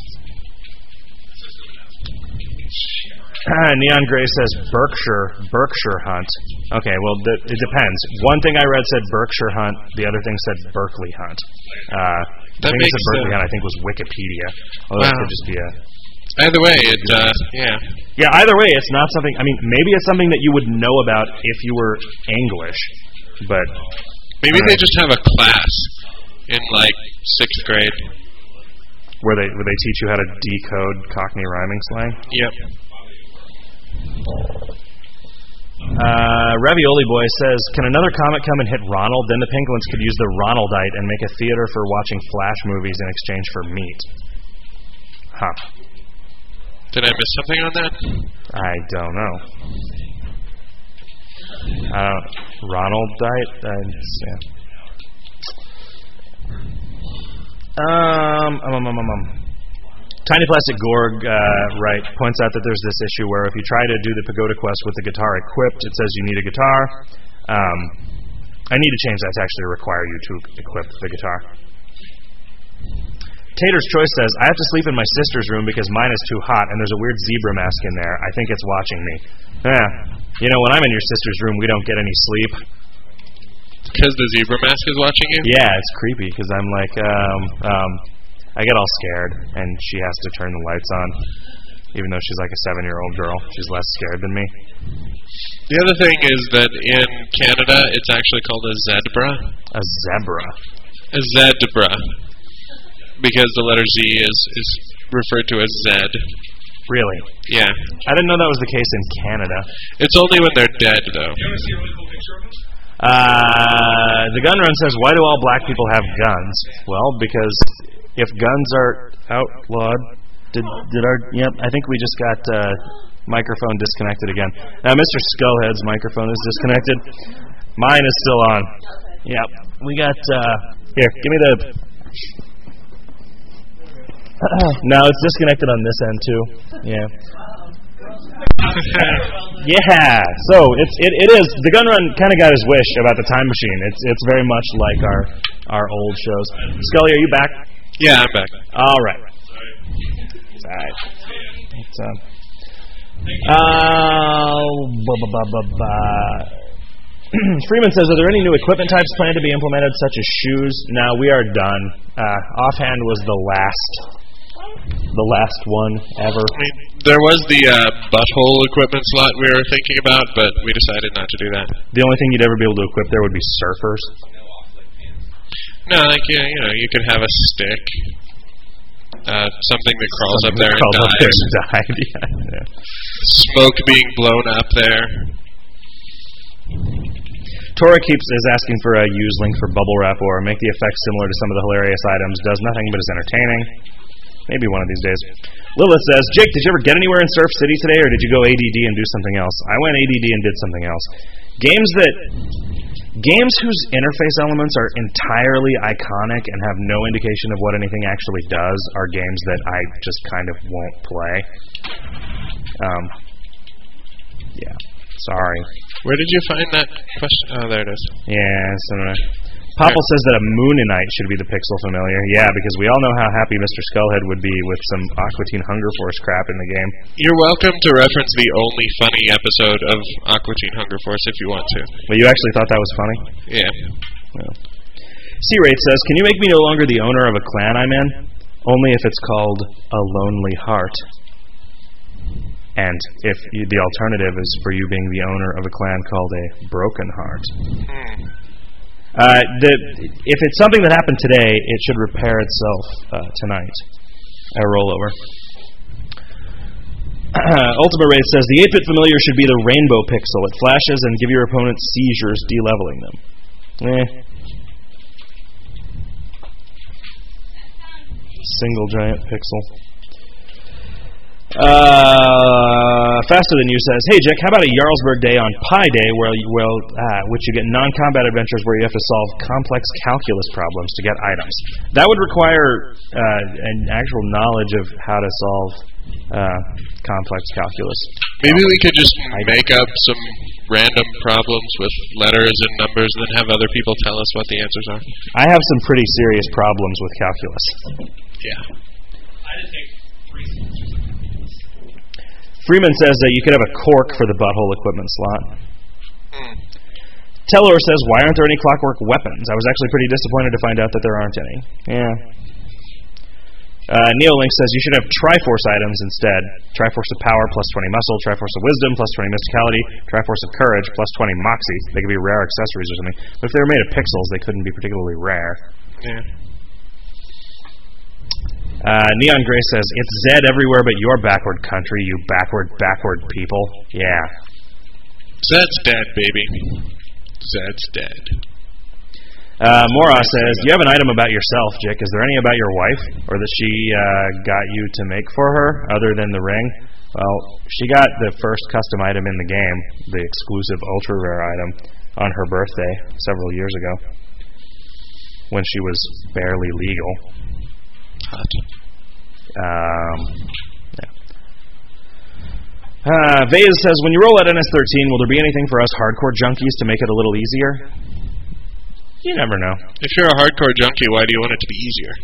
Uh, Neon Gray says, Berkshire, Berkshire hunt. Okay, well, th- it depends. One thing I read said Berkshire hunt. The other thing said Berkeley hunt. Uh, That the thing that makes said Berkeley sense. hunt, I think, was Wikipedia. Although it Wow. could just be a... Either way, it, uh, yeah. Yeah, either way, it's not something... I mean, maybe it's something that you would know about if you were English, but... Maybe uh, they just have a class in, like, sixth grade. Where they where they teach you how to decode Cockney rhyming slang? Yep. Uh, Ravioli Boy says, can another comic come and hit Ronald? Then the Penguins could use the Ronaldite and make a theater for watching Flash movies in exchange for meat. Huh. Did I miss something on that? I don't know. Uh, Ronaldite? Uh, yeah. Um, um, um, um, um, um. Tiny Plastic Gorg, uh, right, points out that there's this issue where if you try to do the Pagoda Quest with the guitar equipped, it says you need a guitar. Um, I need to change that to actually require you to equip the guitar. Tater's Choice says, I have to sleep in my sister's room because mine is too hot and there's a weird zebra mask in there. I think it's watching me. Yeah. You know, when I'm in your sister's room, we don't get any sleep. Because the zebra mask is watching you? Yeah, it's creepy because I'm like, um, um, I get all scared and she has to turn the lights on. Even though she's like a seven-year-old girl, she's less scared than me. The other thing is that in Canada, it's actually called a zebra. A zebra. A zebra. Because the letter Z is, is referred to as Z. Really? Yeah. I didn't know that was the case in Canada. It's only when they're dead, though. You want to see a really cool picture of this? Uh, the Gun Run says, why do all black people have guns? Well, because if guns are outlawed, did did our, yep, I think we just got uh, microphone disconnected again. Now, Mister Skullhead's microphone is disconnected. Mine is still on. Yep. We got, uh, here, give me the, no, it's disconnected on this end, too. Yeah. Yeah, so it's it, it is the Gun Run kind of got his wish about the time machine. It's it's very much like our our old shows. Scully, are you back? Yeah, I'm back. All right. It's all right. It's um. Uh, ba ba ba ba ba. Freeman says, are there any new equipment types planned to be implemented, such as shoes? No, we are done. Uh, offhand was the last, the last one ever. I mean, there was the uh, butthole equipment slot we were thinking about, but we decided not to do that. The only thing you'd ever be able to equip there would be surfers. No, like, yeah, you know, you could have a stick, uh, something that crawls Something up there and crawls up dies. there and died. Yeah, yeah. Smoke being blown up there. Tora keeps is asking for a use link for bubble wrap or make the effect similar to some of the hilarious items. Does nothing but is entertaining. Maybe one of these days. Lilith says, Jake, did you ever get anywhere in Surf City today, or did you go A D D and do something else? I went A D D and did something else. Games that games whose interface elements are entirely iconic and have no indication of what anything actually does are games that I just kind of won't play. Um, yeah, sorry. Where did you find that question? Oh, there it is. Yeah, so uh, Popple says that a Mooninite should be the pixel familiar. Yeah, because we all know how happy Mister Skullhead would be with some Aqua Teen Hunger Force crap in the game. You're welcome to reference the only funny episode of Aqua Teen Hunger Force if you want to. But you actually thought that was funny? Yeah. Well. C-Rate says, can you make me no longer the owner of a clan I'm in? Only if it's called A Lonely Heart. And if you, the alternative is for you being the owner of a clan called a Broken Heart. Hmm. Uh, the, if it's something that happened today, it should repair itself uh, tonight. A rollover. Ultimate Wraith says, the eight-bit familiar should be the rainbow pixel. It flashes and give your opponent seizures, de-leveling them. Eh. Single giant pixel. Uh, Faster Than You says, hey Jack, how about a Jarlsberg Day on Pi Day where you, well, ah, which you get non-combat adventures where you have to solve complex calculus problems to get items. That would require uh, an actual knowledge of how to solve uh, complex calculus. Maybe we could just make up some random problems with letters and numbers and then have other people tell us what the answers are. I have some pretty serious problems with calculus. Yeah. I didn't take three semesters. Freeman says that you could have a cork for the butthole equipment slot. Hmm. Tellor says, why aren't there any clockwork weapons? I was actually pretty disappointed to find out that there aren't any. Yeah. Uh, Neolink says you should have Triforce items instead. Triforce of Power plus twenty Muscle, Triforce of Wisdom plus twenty Mysticality, Triforce of Courage plus twenty Moxie. They could be rare accessories or something. But if they were made of pixels, they couldn't be particularly rare. Yeah. Uh, Neon Gray says, it's Zed everywhere but your backward country, you backward, backward people. Yeah. Zed's dead, baby. Zed's dead. Uh, Mora says, you have an item about yourself, Jick. Is there any about your wife? Or that she uh, got you to make for her, other than the ring? Well, she got the first custom item in the game, the exclusive ultra rare item, on her birthday several years ago, when she was barely legal. Hot. Um, yeah. Uh, Vaz says, when you roll at N S thirteen, will there be anything for us hardcore junkies to make it a little easier? You never know. If you're a hardcore junkie, why do you want it to be easier?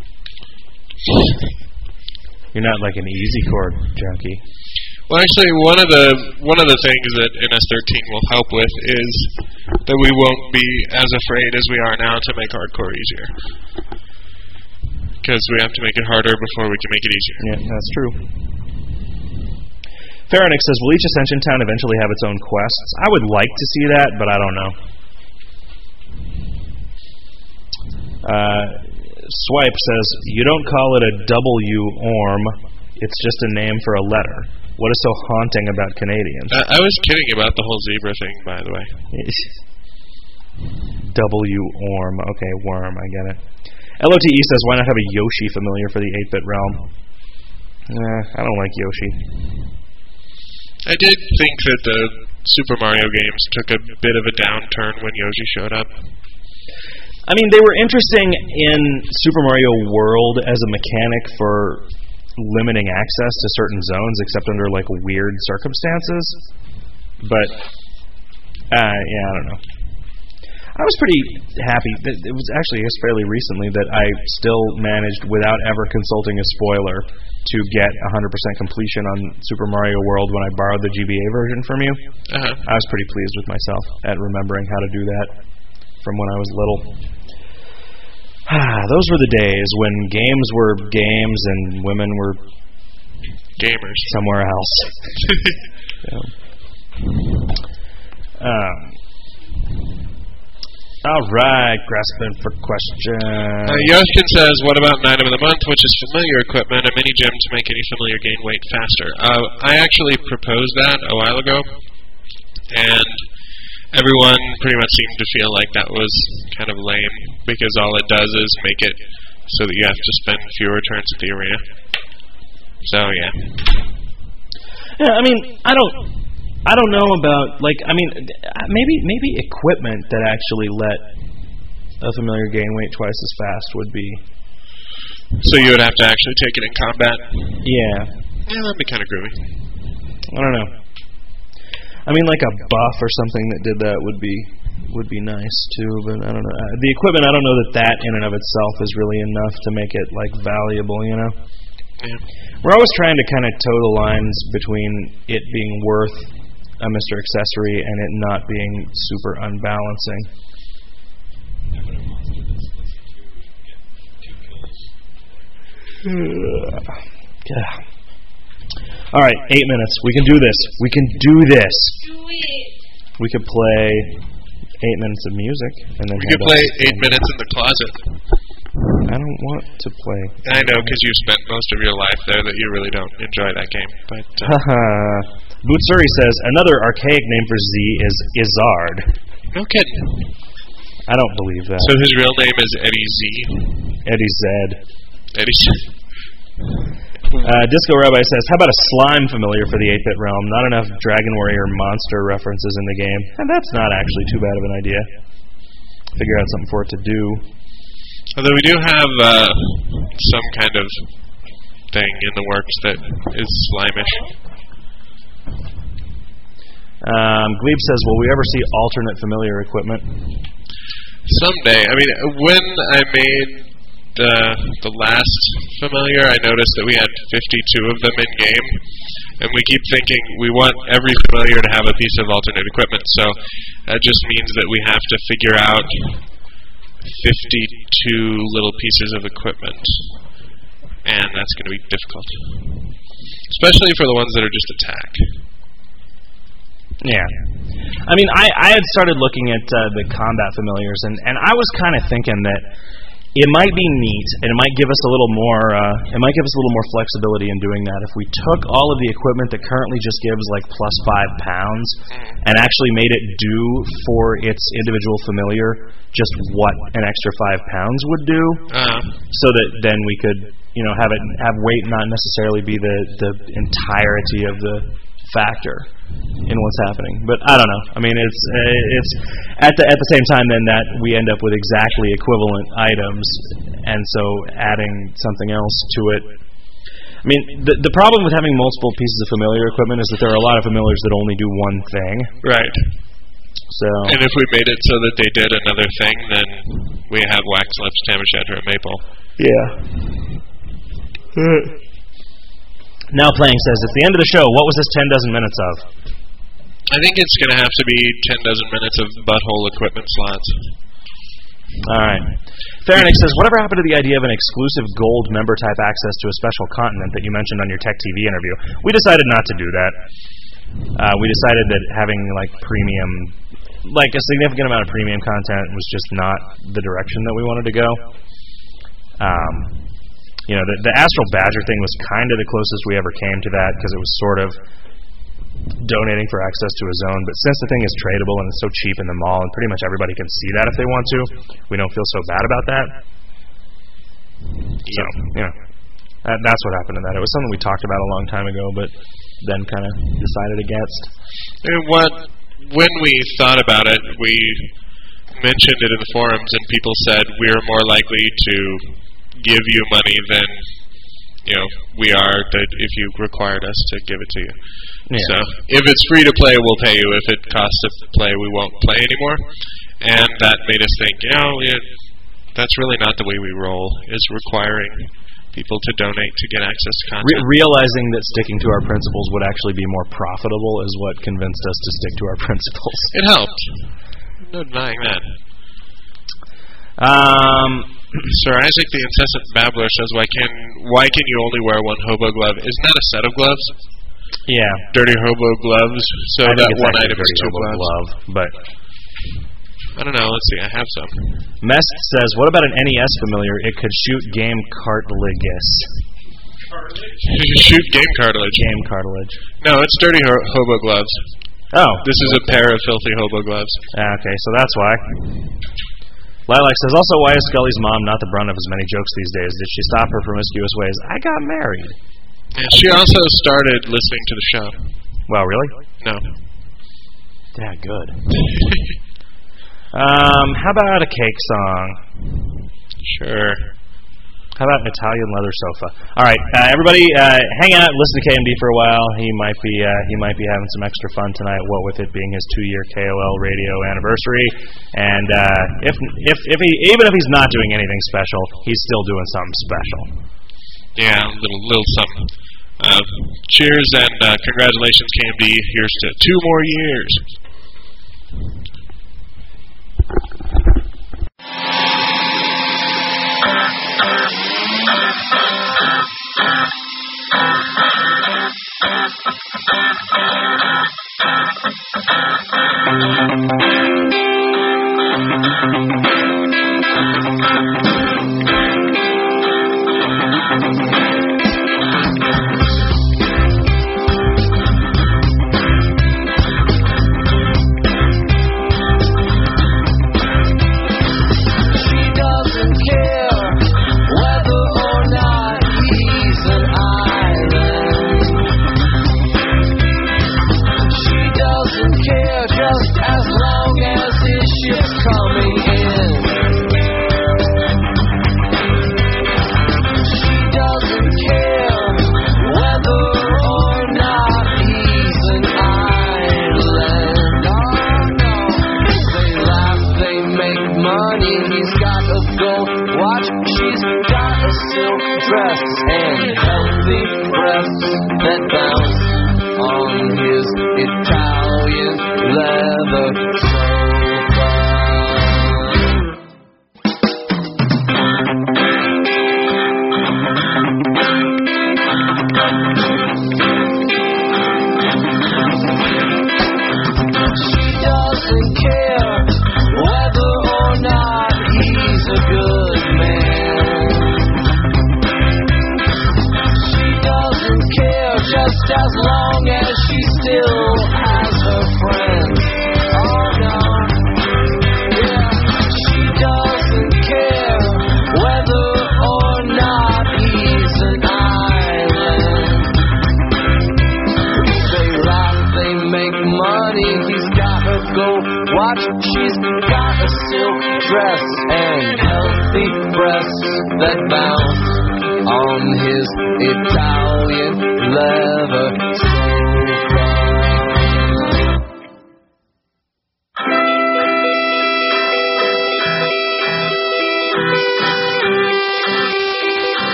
You're not like an easy core junkie. Well, actually, one of the one of the things that N S thirteen will help with is that we won't be as afraid as we are now to make hardcore easier. Because we have to make it harder before we can make it easier. Yeah, that's true. Faronix says, will each Ascension Town eventually have its own quests? I would like to see that, but I don't know. Uh, Swipe says, you don't call it a W O R M, it's just a name for a letter. What is so haunting about Canadians? Uh, I was kidding about the whole zebra thing, by the way. W O R M, okay, worm, I get it. L O T E says, why not have a Yoshi familiar for the eight-bit realm? Nah, I don't like Yoshi. I did think that the Super Mario games took a bit of a downturn when Yoshi showed up. I mean, they were interesting in Super Mario World as a mechanic for limiting access to certain zones, except under, like, weird circumstances. But, uh, yeah, I don't know. I was pretty happy. That it was actually just fairly recently that I still managed, without ever consulting a spoiler, to get one hundred percent completion on Super Mario World when I borrowed the G B A version from you. Uh-huh. I was pretty pleased with myself at remembering how to do that from when I was little. Those were the days when games were games and women were gamers somewhere else. So. Um, all right, grasping for questions. Uh, Yoshkin says, what about an item of the month, which is familiar equipment, a mini gem to make any familiar gain weight faster? Uh, I actually proposed that a while ago, and everyone pretty much seemed to feel like that was kind of lame, because all it does is make it so that you have to spend fewer turns at the arena. So, yeah. Yeah, I mean, I don't... I don't know about, like, I mean, maybe maybe equipment that actually let a familiar gain weight twice as fast would be... So you would have to actually take it in combat? Yeah. Yeah, that'd be kind of groovy. I don't know. I mean, like a buff or something that did that would be would be nice, too, but I don't know. The equipment, I don't know that that in and of itself is really enough to make it, like, valuable, you know? Yeah. We're always trying to kind of toe the lines between it being worth a Mister Accessory and it not being super unbalancing. Yeah. All right, eight minutes. We can do this. We can do this. We could play eight minutes of music and then. We could play eight minutes in the closet. I don't want to play. I know, because you've spent most of your life there that you really don't enjoy that game. But uh, Bootsuri says, another archaic name for Z is Izzard. No kidding. I don't believe that. So his real name is Eddie Z? Eddie Zed. Eddie Z. Uh, Disco Rabbi says, how about a slime familiar for the eight-bit realm? Not enough Dragon Warrior monster references in the game. And that's not actually too bad of an idea. Figure out something for it to do. Although we do have uh, some kind of thing in the works that is slimish. Um, Glebe says, will we ever see alternate familiar equipment? Someday. I mean, when I made the the last familiar, I noticed that we had fifty-two of them in game, and we keep thinking we want every familiar to have a piece of alternate equipment. So that just means that we have to figure out fifty-two little pieces of equipment, and that's going to be difficult, especially for the ones that are just attack. Yeah. I mean, I, I had started looking at uh, the combat familiars, and, and I was kind of thinking that it might be neat, and it might give us a little more uh, it might give us a little more flexibility in doing that if we took all of the equipment that currently just gives like plus five pounds and actually made it do for its individual familiar just what an extra five pounds would do, uh-huh. so that then we could, you know, have it have weight not necessarily be the the entirety of the factor in what's happening. But I don't know. I mean, it's it's at the at the same time then that we end up with exactly equivalent items, and so adding something else to it. I mean, the the problem with having multiple pieces of familiar equipment is that there are a lot of familiars that only do one thing. Right. So. And if we made it so that they did another thing, then we have Wax Lips, Tamashadra, and Maple. Yeah. Now Playing says, at the end of the show, what was this ten dozen minutes of? I think it's going to have to be ten dozen minutes of butthole equipment slots. Alright. Faranix says, whatever happened to the idea of an exclusive gold member-type access to a special continent that you mentioned on your Tech T V interview? We decided not to do that. Uh, we decided that having, like, premium, like, a significant amount of premium content was just not the direction that we wanted to go. Um... You know, the, the Astral Badger thing was kind of the closest we ever came to that, because it was sort of donating for access to a zone. But since the thing is tradable and it's so cheap in the mall, and pretty much everybody can see that if they want to, we don't feel so bad about that. So, you know, that, that's what happened to that. It was something we talked about a long time ago, but then kind of decided against. And what, when we thought about it, we mentioned it in the forums, and people said we're more likely to give you money than, you know, we are that if you required us to give it to you. Yeah. So if it's free to play, we'll pay you. If it costs to play, we won't play anymore. And that made us think, you know, it, that's really not the way we roll, is requiring people to donate to get access to content. Re- realizing that sticking to our principles would actually be more profitable is what convinced us to stick to our principles. It helped. No denying that. Um, Sir Isaac the Incessant Babbler says, why can why can you only wear one hobo glove? Isn't that a set of gloves? Yeah. Dirty hobo gloves, so I that think it's one actually item is dirty two hobo gloves. glove, but I don't know, let's see, I have some. Mest says, what about an N E S familiar? It could shoot game cartilages. You can shoot game cartilage. Game cartilage. No, it's dirty ho- hobo gloves. Oh. This is a pair of filthy hobo gloves. Ah, okay, so that's why. Lilac says, also, why is Scully's mom not the brunt of as many jokes these days? Did she stop her promiscuous ways? I got married. And she also started listening to the show. Well, really? No. Yeah, good. um, how about a cake song? Sure. How about an Italian leather sofa? All right, uh, everybody, uh, hang out, listen to K M D for a while. He might be uh, he might be having some extra fun tonight. What with it being his two-year K O L radio anniversary, and uh, if if if he even if he's not doing anything special, he's still doing something special. Yeah, a little little something. Uh, cheers and uh, congratulations, K M D. Here's to two more years.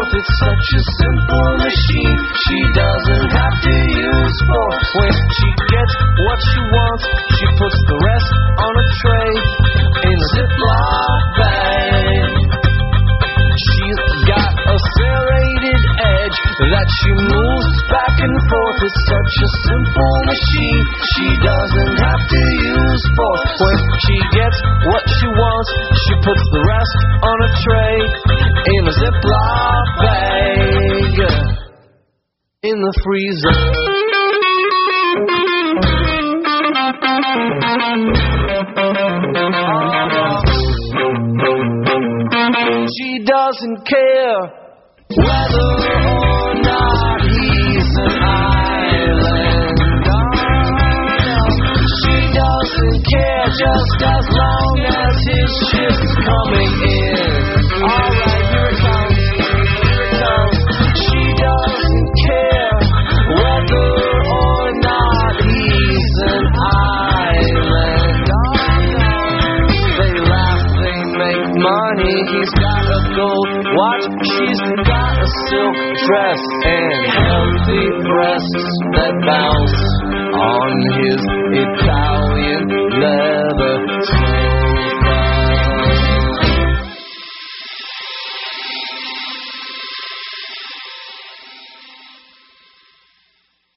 forth. It's such a simple machine she doesn't have to use force. When she gets what she wants, she puts the rest on a tray in a Ziploc bag. She's got a serrated edge that she moves back and forth. It's such a simple machine she doesn't have to use force. When she gets what she wants, she puts the rest on a tray in a Ziploc bag in the freezer. She doesn't care whether or not he's an island. She doesn't care just as long as his ship's coming in. Alright, here it comes, here it comes. She doesn't care whether or not he's an island. They laugh, they make money. He's got a gold watch, she's got a silk dress and healthy breasts that bounce on his Italian